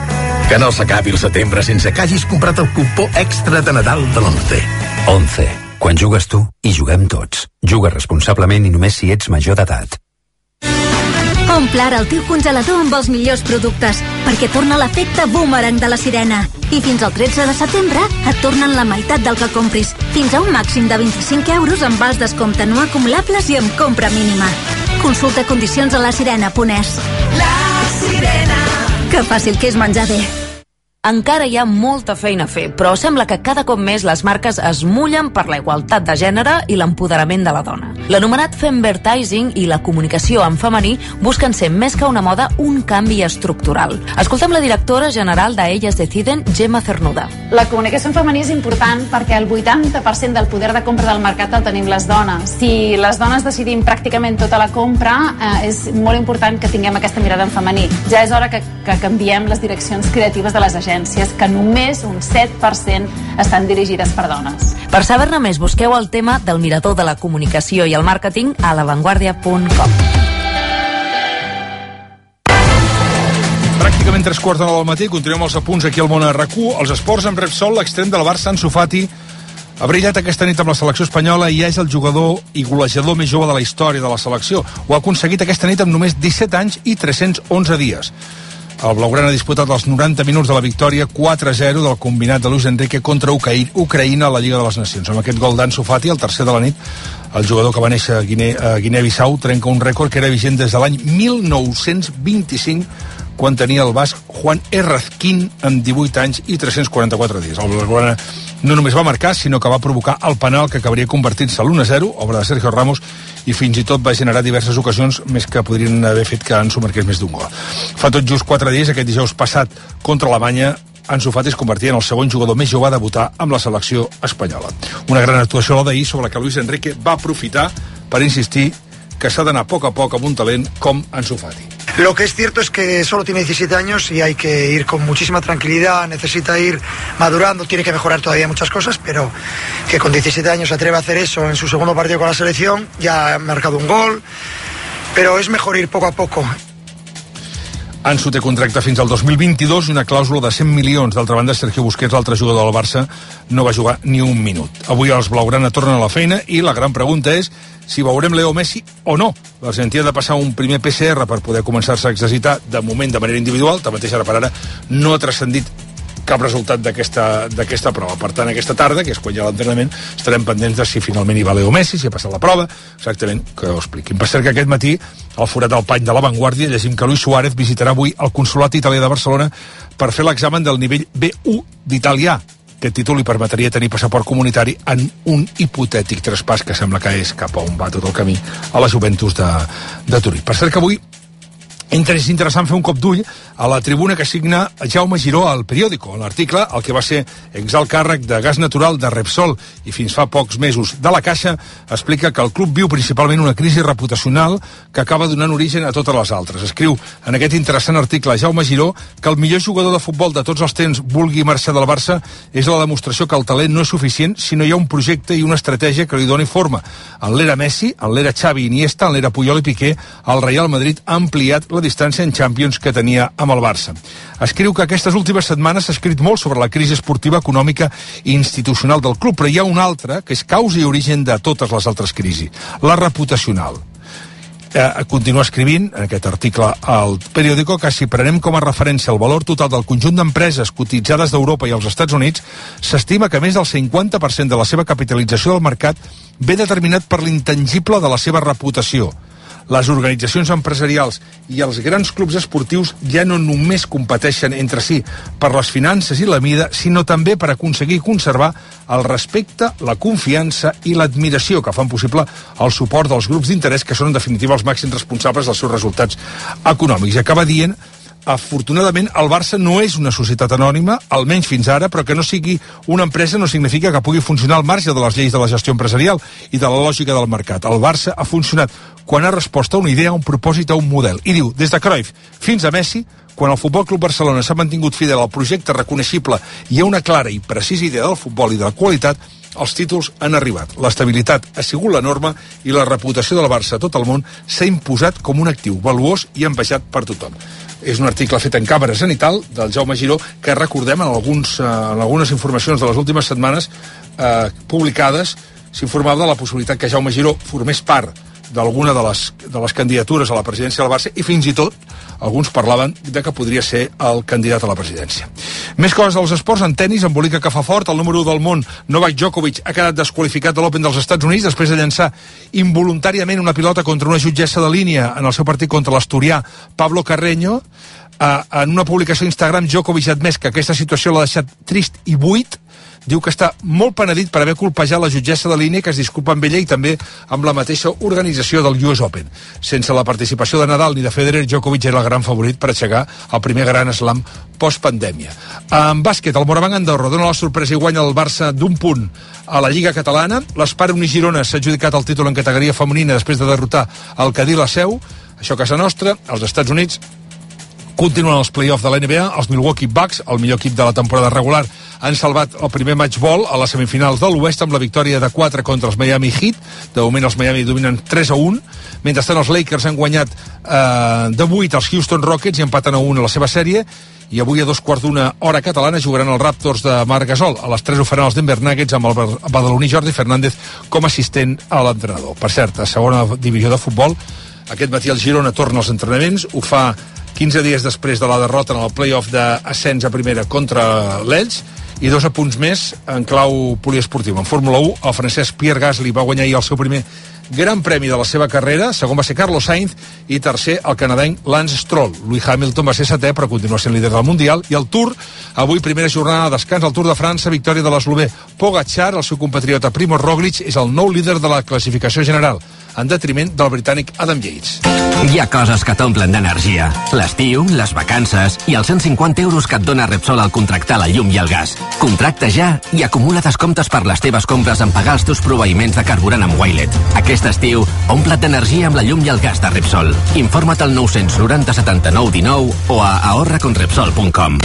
Que no s'acabi el setembre sense que hagis comprat el cupó extra de Nadal de l'Once. Once. Quan jugues tu, hi juguem tots. Juga responsablement i només si ets major d'edat. Omple ara el teu congelador amb els millors productes, perquè torna l'efecte boomerang de la sirena. I fins al tretze de setembre et tornen la meitat del que compris, fins a un màxim de vint-i-cinc euros amb vals descompte no acumulables i amb compra mínima. Consulta condicions a la sirena punt es. La Sirena. Que fàcil que és menjar bé. Encara hi ha molta feina a fer, però sembla que cada cop més les marques es mullen per la igualtat de gènere i l'empoderament de la dona. L'anomenat femvertising i la comunicació en femení busquen ser més que una moda un canvi estructural. Escoltem la directora general d'Elles Deciden, Gemma Cernuda. La comunicació en femení és important perquè el vuitanta per cent del poder de compra del mercat el tenim les dones. Si les dones decidim pràcticament tota la compra, eh, és molt important que tinguem aquesta mirada en femení. Ja és hora que, que canviem les direccions creatives de les agències, que només un set per cent estan dirigides per dones. Per saber-ne més, busqueu el tema del mirador de la comunicació i el màrqueting a lavanguardia punt com. Pràcticament tres quarts de nou del matí, continuem els apunts aquí al món a RAC u. Els esports amb Repsol, l'extrem del Barça, Ansu Fati, ha brillat aquesta nit amb la selecció espanyola i ja és el jugador i golejador més jove de la història de la selecció. Ho ha aconseguit aquesta nit amb només disset anys i tres-cents onze dies. El blaugrana ha disputat els noranta minuts de la victòria quatre a zero del combinat de Luis Enrique contra Ucraïna a la Lliga de les Nacions. Amb aquest gol d'Ansu Fati, el tercer de la nit, el jugador que va néixer a Guinea-Bissau trenca un rècord que era vigent des de l'any mil nou-cents vint-i-cinc, quan tenia el basc Juan Errazquín amb divuit anys i tres-cents quaranta-quatre dies. El blaugrana no només va marcar, sinó que va provocar el penal que acabaria convertint-se a l'u a zero, obra de Sergio Ramos, i fins i tot va generar diverses ocasions més que podrien haver fet que Ansu marqués més d'un gol. Fa tot just quatre dies, aquest dijous passat contra Alemanya, Ansu Fati es convertia en el segon jugador més jove a debutar amb la selecció espanyola. Una gran actuació la d'ahir sobre la que Luis Enrique va aprofitar per insistir que s'ha d'anar a poc a poc amb un talent com Ansu Fati. Lo que es cierto es que solo tiene diecisiete años y hay que ir con muchísima tranquilidad, necesita ir madurando, tiene que mejorar todavía muchas cosas, pero que con diecisiete años se atreve a hacer eso en su segundo partido con la selección, ya ha marcado un gol, pero es mejor ir poco a poco. Ansu té contracte fins al dos mil vint-i-dos i una clàusula de cent milions. D'altra banda, Sergio Busquets, l'altre jugador del Barça, no va jugar ni un minut. Avui els blaugrana tornen a la feina i la gran pregunta és si veurem Leo Messi o no. L'Argentí ha de passar un primer P C R per poder començar-se a exercitar de moment de manera individual. Tanmateix, ara per ara no ha transcendit cap resultat d'aquesta d'aquesta prova. Per tant, aquesta tarda, que és quan hi ha l'entrenament, estarem pendents de si finalment hi va Leo Messi, si ha passat la prova, exactament, que ho expliquin. Per cert que aquest matí, al forat del pany de La Vanguardia, llegim que Luis Suárez visitarà avui el Consolat Italià de Barcelona per fer l'examen del nivell B u d'italià. Aquest títol li permetria tenir passaport comunitari en un hipotètic traspàs que sembla que és cap a on va tot el camí a la Juventus de, de Turí. Per cert que avui és interessant fer un cop d'ull a la tribuna que signa Jaume Giró al Periódico. En l'article, el que va ser exalt càrrec de gas natural de Repsol i fins fa pocs mesos de la Caixa, explica que el club viu principalment una crisi reputacional que acaba donant origen a totes les altres. Escriu en aquest interessant article Jaume Giró que el millor jugador de futbol de tots els temps vulgui marxar del Barça és la demostració que el talent no és suficient si no hi ha un projecte i una estratègia que li doni forma. En l'era Messi, en l'era Xavi i Iniesta, en l'era Puyol i Piqué, el Real Madrid ha ampliat la distància en Champions que tenia amb el Barça. Escriu que aquestes últimes setmanes s'ha escrit molt sobre la crisi esportiva, econòmica i institucional del club, però hi ha una altra que és causa i origen de totes les altres crisis, la reputacional. Eh, continua escrivint en aquest article al Periódico que si prenem com a referència el valor total del conjunt d'empreses cotitzades d'Europa i els Estats Units, s'estima que més del cinquanta per cent de la seva capitalització del mercat ve determinat per l'intangible de la seva reputació. Les organitzacions empresarials i els grans clubs esportius ja no només competeixen entre si per les finances i la mida, sinó també per aconseguir conservar el respecte, la confiança i l'admiració que fan possible el suport dels grups d'interès que són en definitiva els màxims responsables dels seus resultats econòmics. I acaba dient afortunadament el Barça no és una societat anònima, almenys fins ara, però que no sigui una empresa no significa que pugui funcionar al marge de les lleis de la gestió empresarial i de la lògica del mercat. El Barça ha funcionat quan ha respost a una idea, a un propòsit, a un model. I diu, des de Cruyff fins a Messi, quan el Futbol Club Barcelona s'ha mantingut fidel al projecte reconeixible i a una clara i precisa idea del futbol i de la qualitat, els títols han arribat. L'estabilitat ha sigut la norma i la reputació del Barça a tot el món s'ha imposat com un actiu valuós i envejat per tothom. És un article fet en càmera zenital del Jaume Giró que recordem en, alguns, eh, en algunes informacions de les últimes setmanes eh, publicades. S'informava de la possibilitat que Jaume Giró formés part d'alguna de les, de les candidatures a la presidència del Barça i fins i tot alguns parlaven de que podria ser el candidat a la presidència. Més coses dels esports. En tenis, embolica que fa fort. El número u del món, Novak Djokovic, ha quedat desqualificat de l'Open dels Estats Units després de llançar involuntàriament una pilota contra una jutgessa de línia en el seu partit contra l'asturià Pablo Carreño. Uh, en una publicació a Instagram, Djokovic ha admès que aquesta situació l'ha deixat trist i buit. Diu que està molt penedit per haver colpejat la jutgessa de línia, que es disculpa amb ella i també amb la mateixa organització del U S Open. Sense la participació de Nadal ni de Federer, Djokovic era el gran favorit per aixecar el primer gran slam post-pandèmia. En bàsquet, el Morabanc Andorra dona la sorpresa i guanya el Barça d'un punt a la Lliga Catalana. L'Espar Uni Girona s'ha adjudicat el títol en categoria femenina després de derrotar el Cadí la Seu. Això a casa nostra. Als Estats Units continuen els play-offs de la N B A. Els Milwaukee Bucks, el millor equip de la temporada regular, han salvat el primer match ball a les semifinals de l'Oest amb la victòria de quatre contra els Miami Heat. De moment els Miami dominen tres a un. Mentrestant els Lakers han guanyat eh, de vuit als Houston Rockets i empaten a un a la seva sèrie. I avui a dos quarts d'una hora catalana jugaran els Raptors de Marc Gasol. A les tres ho faran els Denver Nuggets amb el badaloní Jordi Fernández com a assistent a l'entrenador. Per cert, a segona divisió de futbol, aquest matí el Girona torna als entrenaments, ho fa quinze dies després de la derrota en el play-off d'ascens a primera contra l'Elx, i dos apunts més en clau poliesportiu. En Fórmula u, el francès Pierre Gasly va guanyar ahir el seu primer gran premi de la seva carrera, segon va ser Carlos Sainz i tercer el canadenc Lance Stroll. Lewis Hamilton va ser setè però continua sent líder del Mundial. I el Tour, avui primera jornada de descans al Tour de França, victòria de l'eslovè Pogačar. El seu compatriota Primož Roglič és el nou líder de la classificació general, en detriment del britànic Adam Yates. Hi ha coses que t'omplen d'energia. L'estiu, les vacances i els cent cinquanta euros que et dona Repsol al contractar la llum i el gas. Contracta ja i acumula descomptes per les teves compres en pagar els teus proveïments de carburant amb Wilet. Aquest estiu, ompla't d'energia amb la llum i el gas de Repsol. Informa't al nou cents noranta setanta-nou dinou o a ahorra con repsol punt com.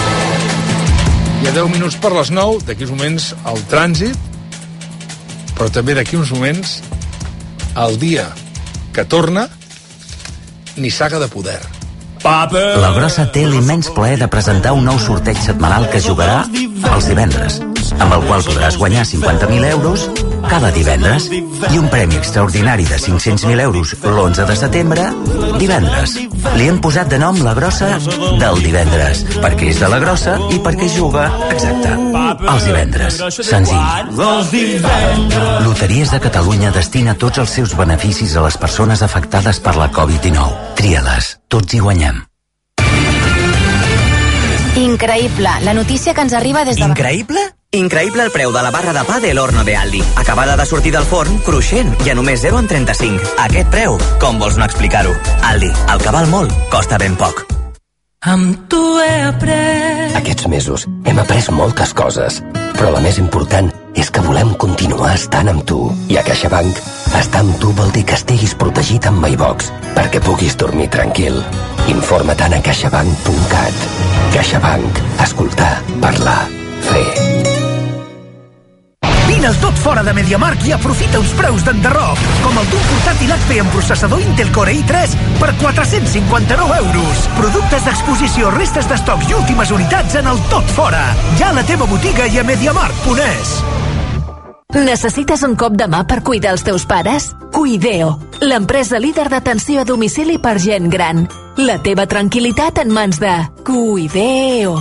I a deu minuts per les nou, d'aquí uns moments el trànsit, però també d'aquí uns moments el dia que torna Nissaga de Poder. La Grossa té l'immens plaer de presentar un nou sorteig setmanal que jugarà els divendres, amb el qual podràs guanyar cinquanta mil euros cada divendres i un premi extraordinari de cinc-cents mil euros l'onze de setembre, divendres. Li hem posat de nom La Grossa del divendres, perquè és de La Grossa i perquè juga, exacte, els divendres. Senzill. Loteries de Catalunya destina tots els seus beneficis a les persones afectades per la covid dinou. Tria-les, tots hi guanyem. Increïble, la notícia que ens arriba des de... Increïble? Increïble el preu de la barra de pa de l'Horno de Aldi. Acabada de sortir del forn, cruixent, i a només zero coma trenta-cinc. Aquest preu, com vols no explicar-ho? Aldi, el que val molt, costa ben poc. Amb tu he après... Aquests mesos hem après moltes coses, però la més important és que volem continuar estant amb tu. I a CaixaBank, estar amb tu vol dir que estiguis protegit amb MyBox, perquè puguis dormir tranquil. Informa't a caixabank punt cat. CaixaBank. Escoltar, parlar, fer. Vine al Tot Fora de MediaMarkt i aprofita uns preus d'enderroc, com el d'un portàtil H P amb processador Intel Core i tres per quatre-cents cinquanta-nou euros. Productes d'exposició, restes d'estocs i últimes unitats en el Tot Fora. Ja a la teva botiga i a mediamarkt punt es. Necessites un cop de mà per cuidar els teus pares? Cuideo, l'empresa líder d'atenció a domicili per gent gran. La teva tranquil·litat en mans de Cuideo.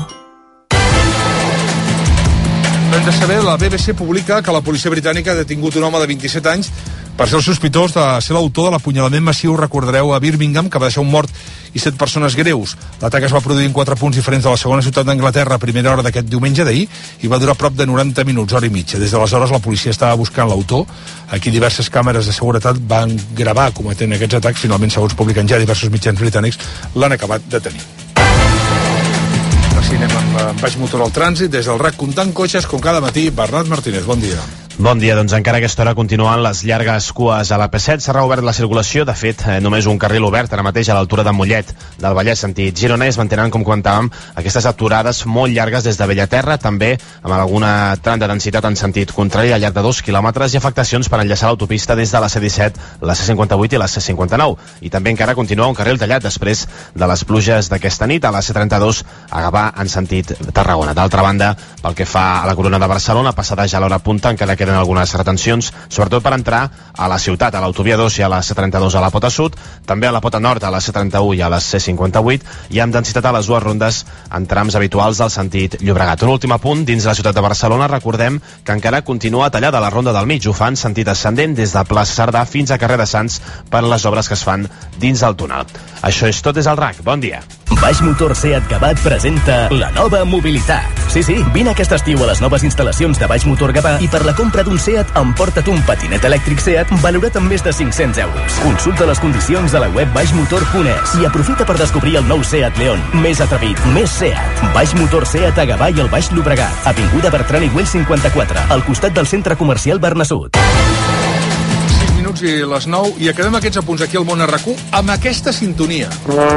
Hem de saber, la B B C publica que la policia britànica ha detingut un home de vint-i-set anys per ser el sospitós de ser l'autor de l'apunyalament massiu, recordareu, a Birmingham, que va deixar un mort i set persones greus. L'atac es va produir en quatre punts diferents de la segona ciutat d'Anglaterra a primera hora d'aquest diumenge d'ahir i va durar prop de noranta minuts, hora i mitja. Des d'aleshores la policia estava buscant l'autor. Aquí diverses càmeres de seguretat van gravar cometent aquests atacs. Finalment, segons publiquen ja diversos mitjans britànics, l'han acabat de tenir. Així anem amb, amb baix motor al trànsit, des del R A C comptant cotxes, com cada matí. Bernat Martínez, bon dia. Bon dia, doncs encara a aquesta hora continuen les llargues cues a la P set. S'ha reobert la circulació, de fet, eh, només un carril obert ara mateix a l'altura de Mollet del Vallès sentit Girona, i es mantenen, com comentàvem, aquestes aturades molt llargues des de Bellaterra, també amb alguna tram de densitat en sentit contrari al llarg de dos quilòmetres i afectacions per enllaçar l'autopista des de la C disset, la C cinquanta-vuit i la C cinquanta-nou. I també encara continua un carril tallat després de les pluges d'aquesta nit a la C trenta-dos a Gavà en sentit Tarragona. D'altra banda, pel que fa a la Corona de Barcelona, passada ja l'hora punta, encara queden algunes retencions, sobretot per entrar a la ciutat, a l'autovia dos i a la C trenta-dos a la Pota Sud, també a la Pota Nord, a la C trenta-u i a la C cinquanta-vuit, i amb densitat a les dues rondes en trams habituals del sentit Llobregat. Un últim apunt, dins la ciutat de Barcelona, recordem que encara continua tallada la Ronda del Mig, ho fan sentit ascendent des de plaça Cerdà fins a carrer de Sants per les obres que es fan dins del túnel. Això és tot des del R A C. Bon dia. Baix Motor Seat Gavat presenta la nova mobilitat. Sí, sí, vine aquest estiu a les noves instal·lacions de Baix Motor Gavà i per la compra d'un Seat emporta't un patinet elèctric Seat valorat amb més de cinc-cents euros. Consulta les condicions a la web baixmotor punt es i aprofita per descobrir el nou Seat León. Més atrevit, més Seat. Baix Motor Seat a Gavà i el Baix Llobregat. Avinguda Bertran i Güell cinquanta-quatre, al costat del centre comercial Bernasud. Minuts i les nou, i acabem aquests apunts aquí al Món a RAC u amb aquesta sintonia.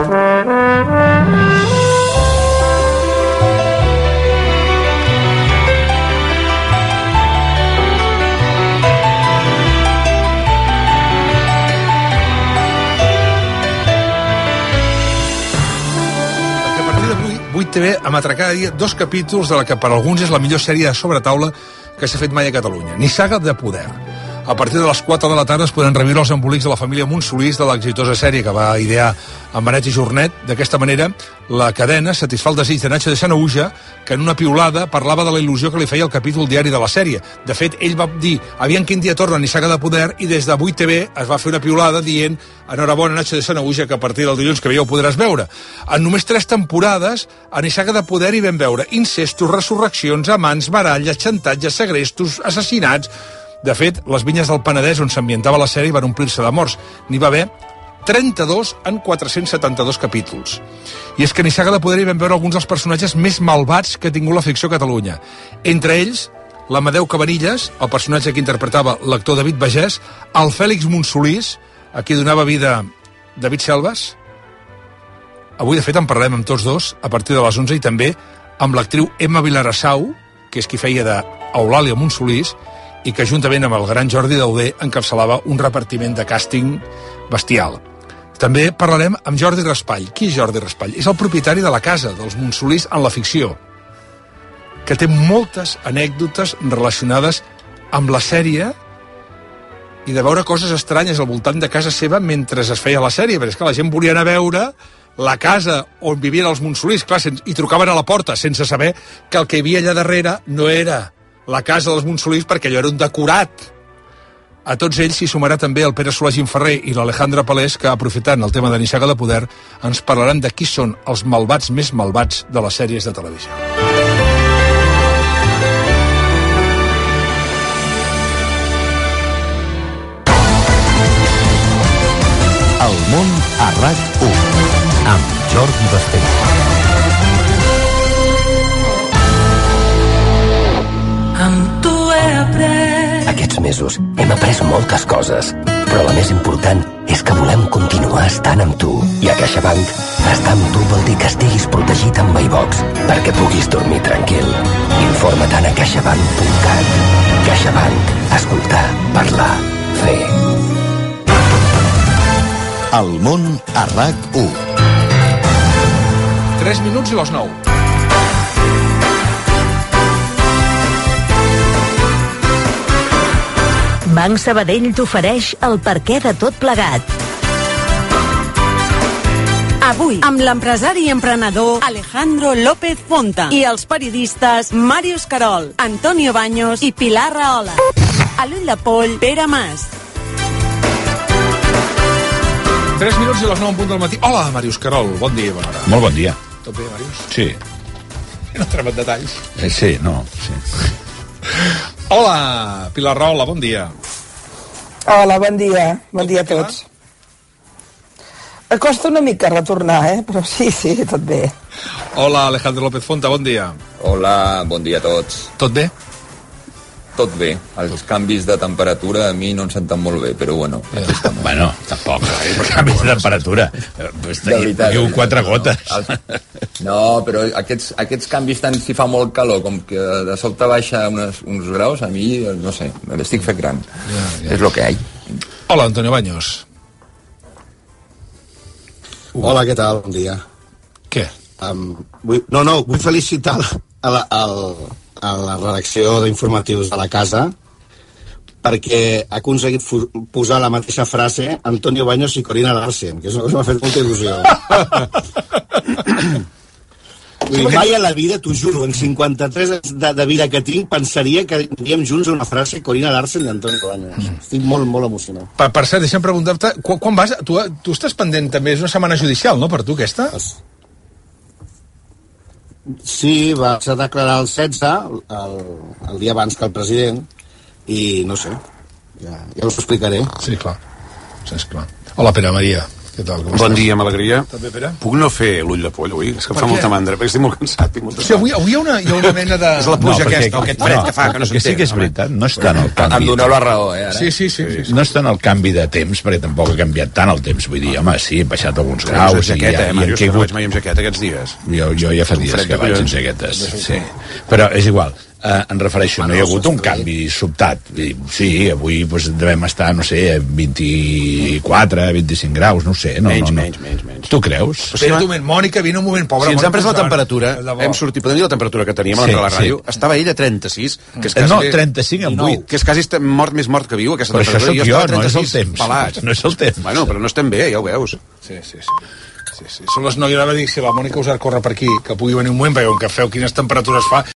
Perquè a partir d'avui, vuit T V emetrà cada dia dos capítols de la que per alguns és la millor sèrie de sobretaula que s'ha fet mai a Catalunya, Nissaga de poder. A partir de les quatre de la tarda es podran reviure els embolics de la família Montsolís de l'exitosa sèrie que va idear en Benet i Jornet. D'aquesta manera, la cadena satisfà el desig de Nacho de Sanaúja, que en una piulada parlava de la il·lusió que li feia el capítol diari de la sèrie. De fet, ell va dir, aviam quin dia torna Nissaga de poder, i des de vuit T V es va fer una piulada dient, enhorabona Nacho de Sanaúja, que a partir del dilluns que ve ja ho podràs veure. En només tres temporades, a Nissaga de poder hi vam veure incestos, resurreccions, amants, baralles, xantatges, segrestos, assassinats. De fet, les vinyes del Penedès on s'ambientava la sèrie van omplir-se de morts. N'hi va haver trenta-dos en quatre-cents setanta-dos capítols. I és que a Nissaga de poder hi vam veure alguns dels personatges més malvats que ha tingut la ficció a Catalunya. Entre ells, l'Amadeu Cabanilles, el personatge que interpretava l'actor David Bagès, el Fèlix Montsolís, a qui donava vida David Selves. Avui, de fet, en parlarem amb tots dos a partir de les onze, i també amb l'actriu Emma Vilarassau, que és qui feia d'Eulàlia Montsolís, i que juntament amb el gran Jordi Dauder encapçalava un repartiment de càsting bestial. També parlarem amb Jordi Raspall. Qui és Jordi Raspall? És el propietari de la casa dels Montsolís en la ficció, que té moltes anècdotes relacionades amb la sèrie i de veure coses estranyes al voltant de casa seva mentre es feia la sèrie, perquè és que la gent volia anar a veure la casa on vivien els Montsolís, clar, i trucaven a la porta sense saber que el que hi havia allà darrere no era la casa dels Montsolís, perquè allò era un decorat. A tots ells s'hi sumarà també el Pere Solà Gimferrer i l'Alejandra Palés, que, aprofitant el tema de Nissaga de poder, ens parlaran de qui són els malvats més malvats de les sèries de televisió. El món a RAC u amb Jordi Basté. Amb tu he après. Aquests mesos hem après moltes coses, però la més important és que volem continuar estant amb tu. I a CaixaBank, estar amb tu vol dir que estiguis protegit amb iVox, perquè puguis dormir tranquil. Informa't a caixabank punt cat. CaixaBank. Escoltar, parlar, fer. El món a RAC u. tres minuts i les nou. Banc Sabadell t'ofereix el perquè de tot plegat. Avui, amb l'empresari i emprenedor Alejandro López Fonta i els periodistes Màrius Carol, Antonio Baños i Pilar Rahola. A l'ull de poll, Pere Mas. tres minuts i les nou en punt del matí. Hola, Màrius Carol, bon dia, bona hora. Molt bon dia. Tot bé, Màrius? Sí. No entrem en detalls. Eh, sí, no, sí. Hola, Pilar Rahola, bon dia. Hola, bon dia. Bon dia a tots. Costa una mica retornar, eh? Però sí, sí, tot bé. Hola, Alejandro López Fonta, bon dia. Hola, bon dia a tots. Tot bé? tot bé. Els canvis de temperatura a mi no em senten molt bé, però bueno. Bueno, tampoc, eh? Canvis de temperatura. De veritat. Diu quatre gotes. No, però aquests, aquests canvis tant si fa molt calor com que de sobte baixa unes, uns graus, a mi, no sé, m'estic fet gran. Ja, ja. És lo que hi ha. Hola, Antonio Baños. Hola, què tal? Bon dia. Què? Um, vull, no, no, vull felicitar a la, a a la redacció d'informatius de la casa perquè ha aconseguit posar la mateixa frase Antonio Baños i Corina Larsen, que és una cosa que m'ha fet molta il·lusió. Vull dir, mai a la vida, t'ho juro, en cinquanta-tres de, de vida que tinc, pensaria que diríem junts una frase Corina Larsen i Antonio Baños. Mm. Estic molt, molt emocionat. Per, per cert, deixa'm preguntar-te, quan, quan vas... Tu, tu estàs pendent també, és una setmana judicial, no?, per tu, aquesta? Sí, va ser declarar el setze, el, el dia abans que el president, i no sé, ja, ja us ho explicaré. Sí, clar. Sí, clar. Hola, Pere Maria. Què tal? Com bon estàs? Dia, amb alegria. També, Pere? Puc no fer l'ull de poll avui? És que em fa què? molta mandra, perquè estic molt cansat. Tinc molta sí, avui, avui hi, ha una, hi ha una mena de... És la pluja no, aquesta, aquest fred no, que fa, que no s'entén. Sí que és veritat, no és tant el canvi. Em doneu la raó, eh, ara. Sí, sí, sí, sí, sí. No és tant el canvi de temps, perquè tampoc ha canviat tant el temps. Vull dir, home, sí, hem baixat alguns graus. Jaqueta, i, eh, Màrius, que no vaig mai amb jaqueta aquests dies. Jo, jo ja fa dies que vaig amb jaquetes, sí. Però és igual. Uh, em refereixo, no hi ha hagut un canvi sobtat. Sí, avui pues, devem estar, no sé, vint-i-quatre, vint-i-cinc graus, no sé. No, menys, no, no. menys, menys, menys. Tu creus? Espera un moment, Mònica, vine un moment, pobra. Si ens Mònica, han pres la temperatura, hem sortit, podem dir la temperatura que teníem sí, a la ràdio, sí. Estava ell a trenta-sis, que és quasi... No, trenta-cinc amb vuit. Que és quasi mort més mort que viu, aquesta però temperatura. Però això sóc jo, no és el temps. Pelats. No és el temps. Bueno, però no estem bé, ja ho veus. Sí, sí, sí. Sí, sí. Són les noies, anava a dir, si la Mònica us ha de córrer per aquí, que pugui venir un moment, perquè com que feu quines temperatures fa,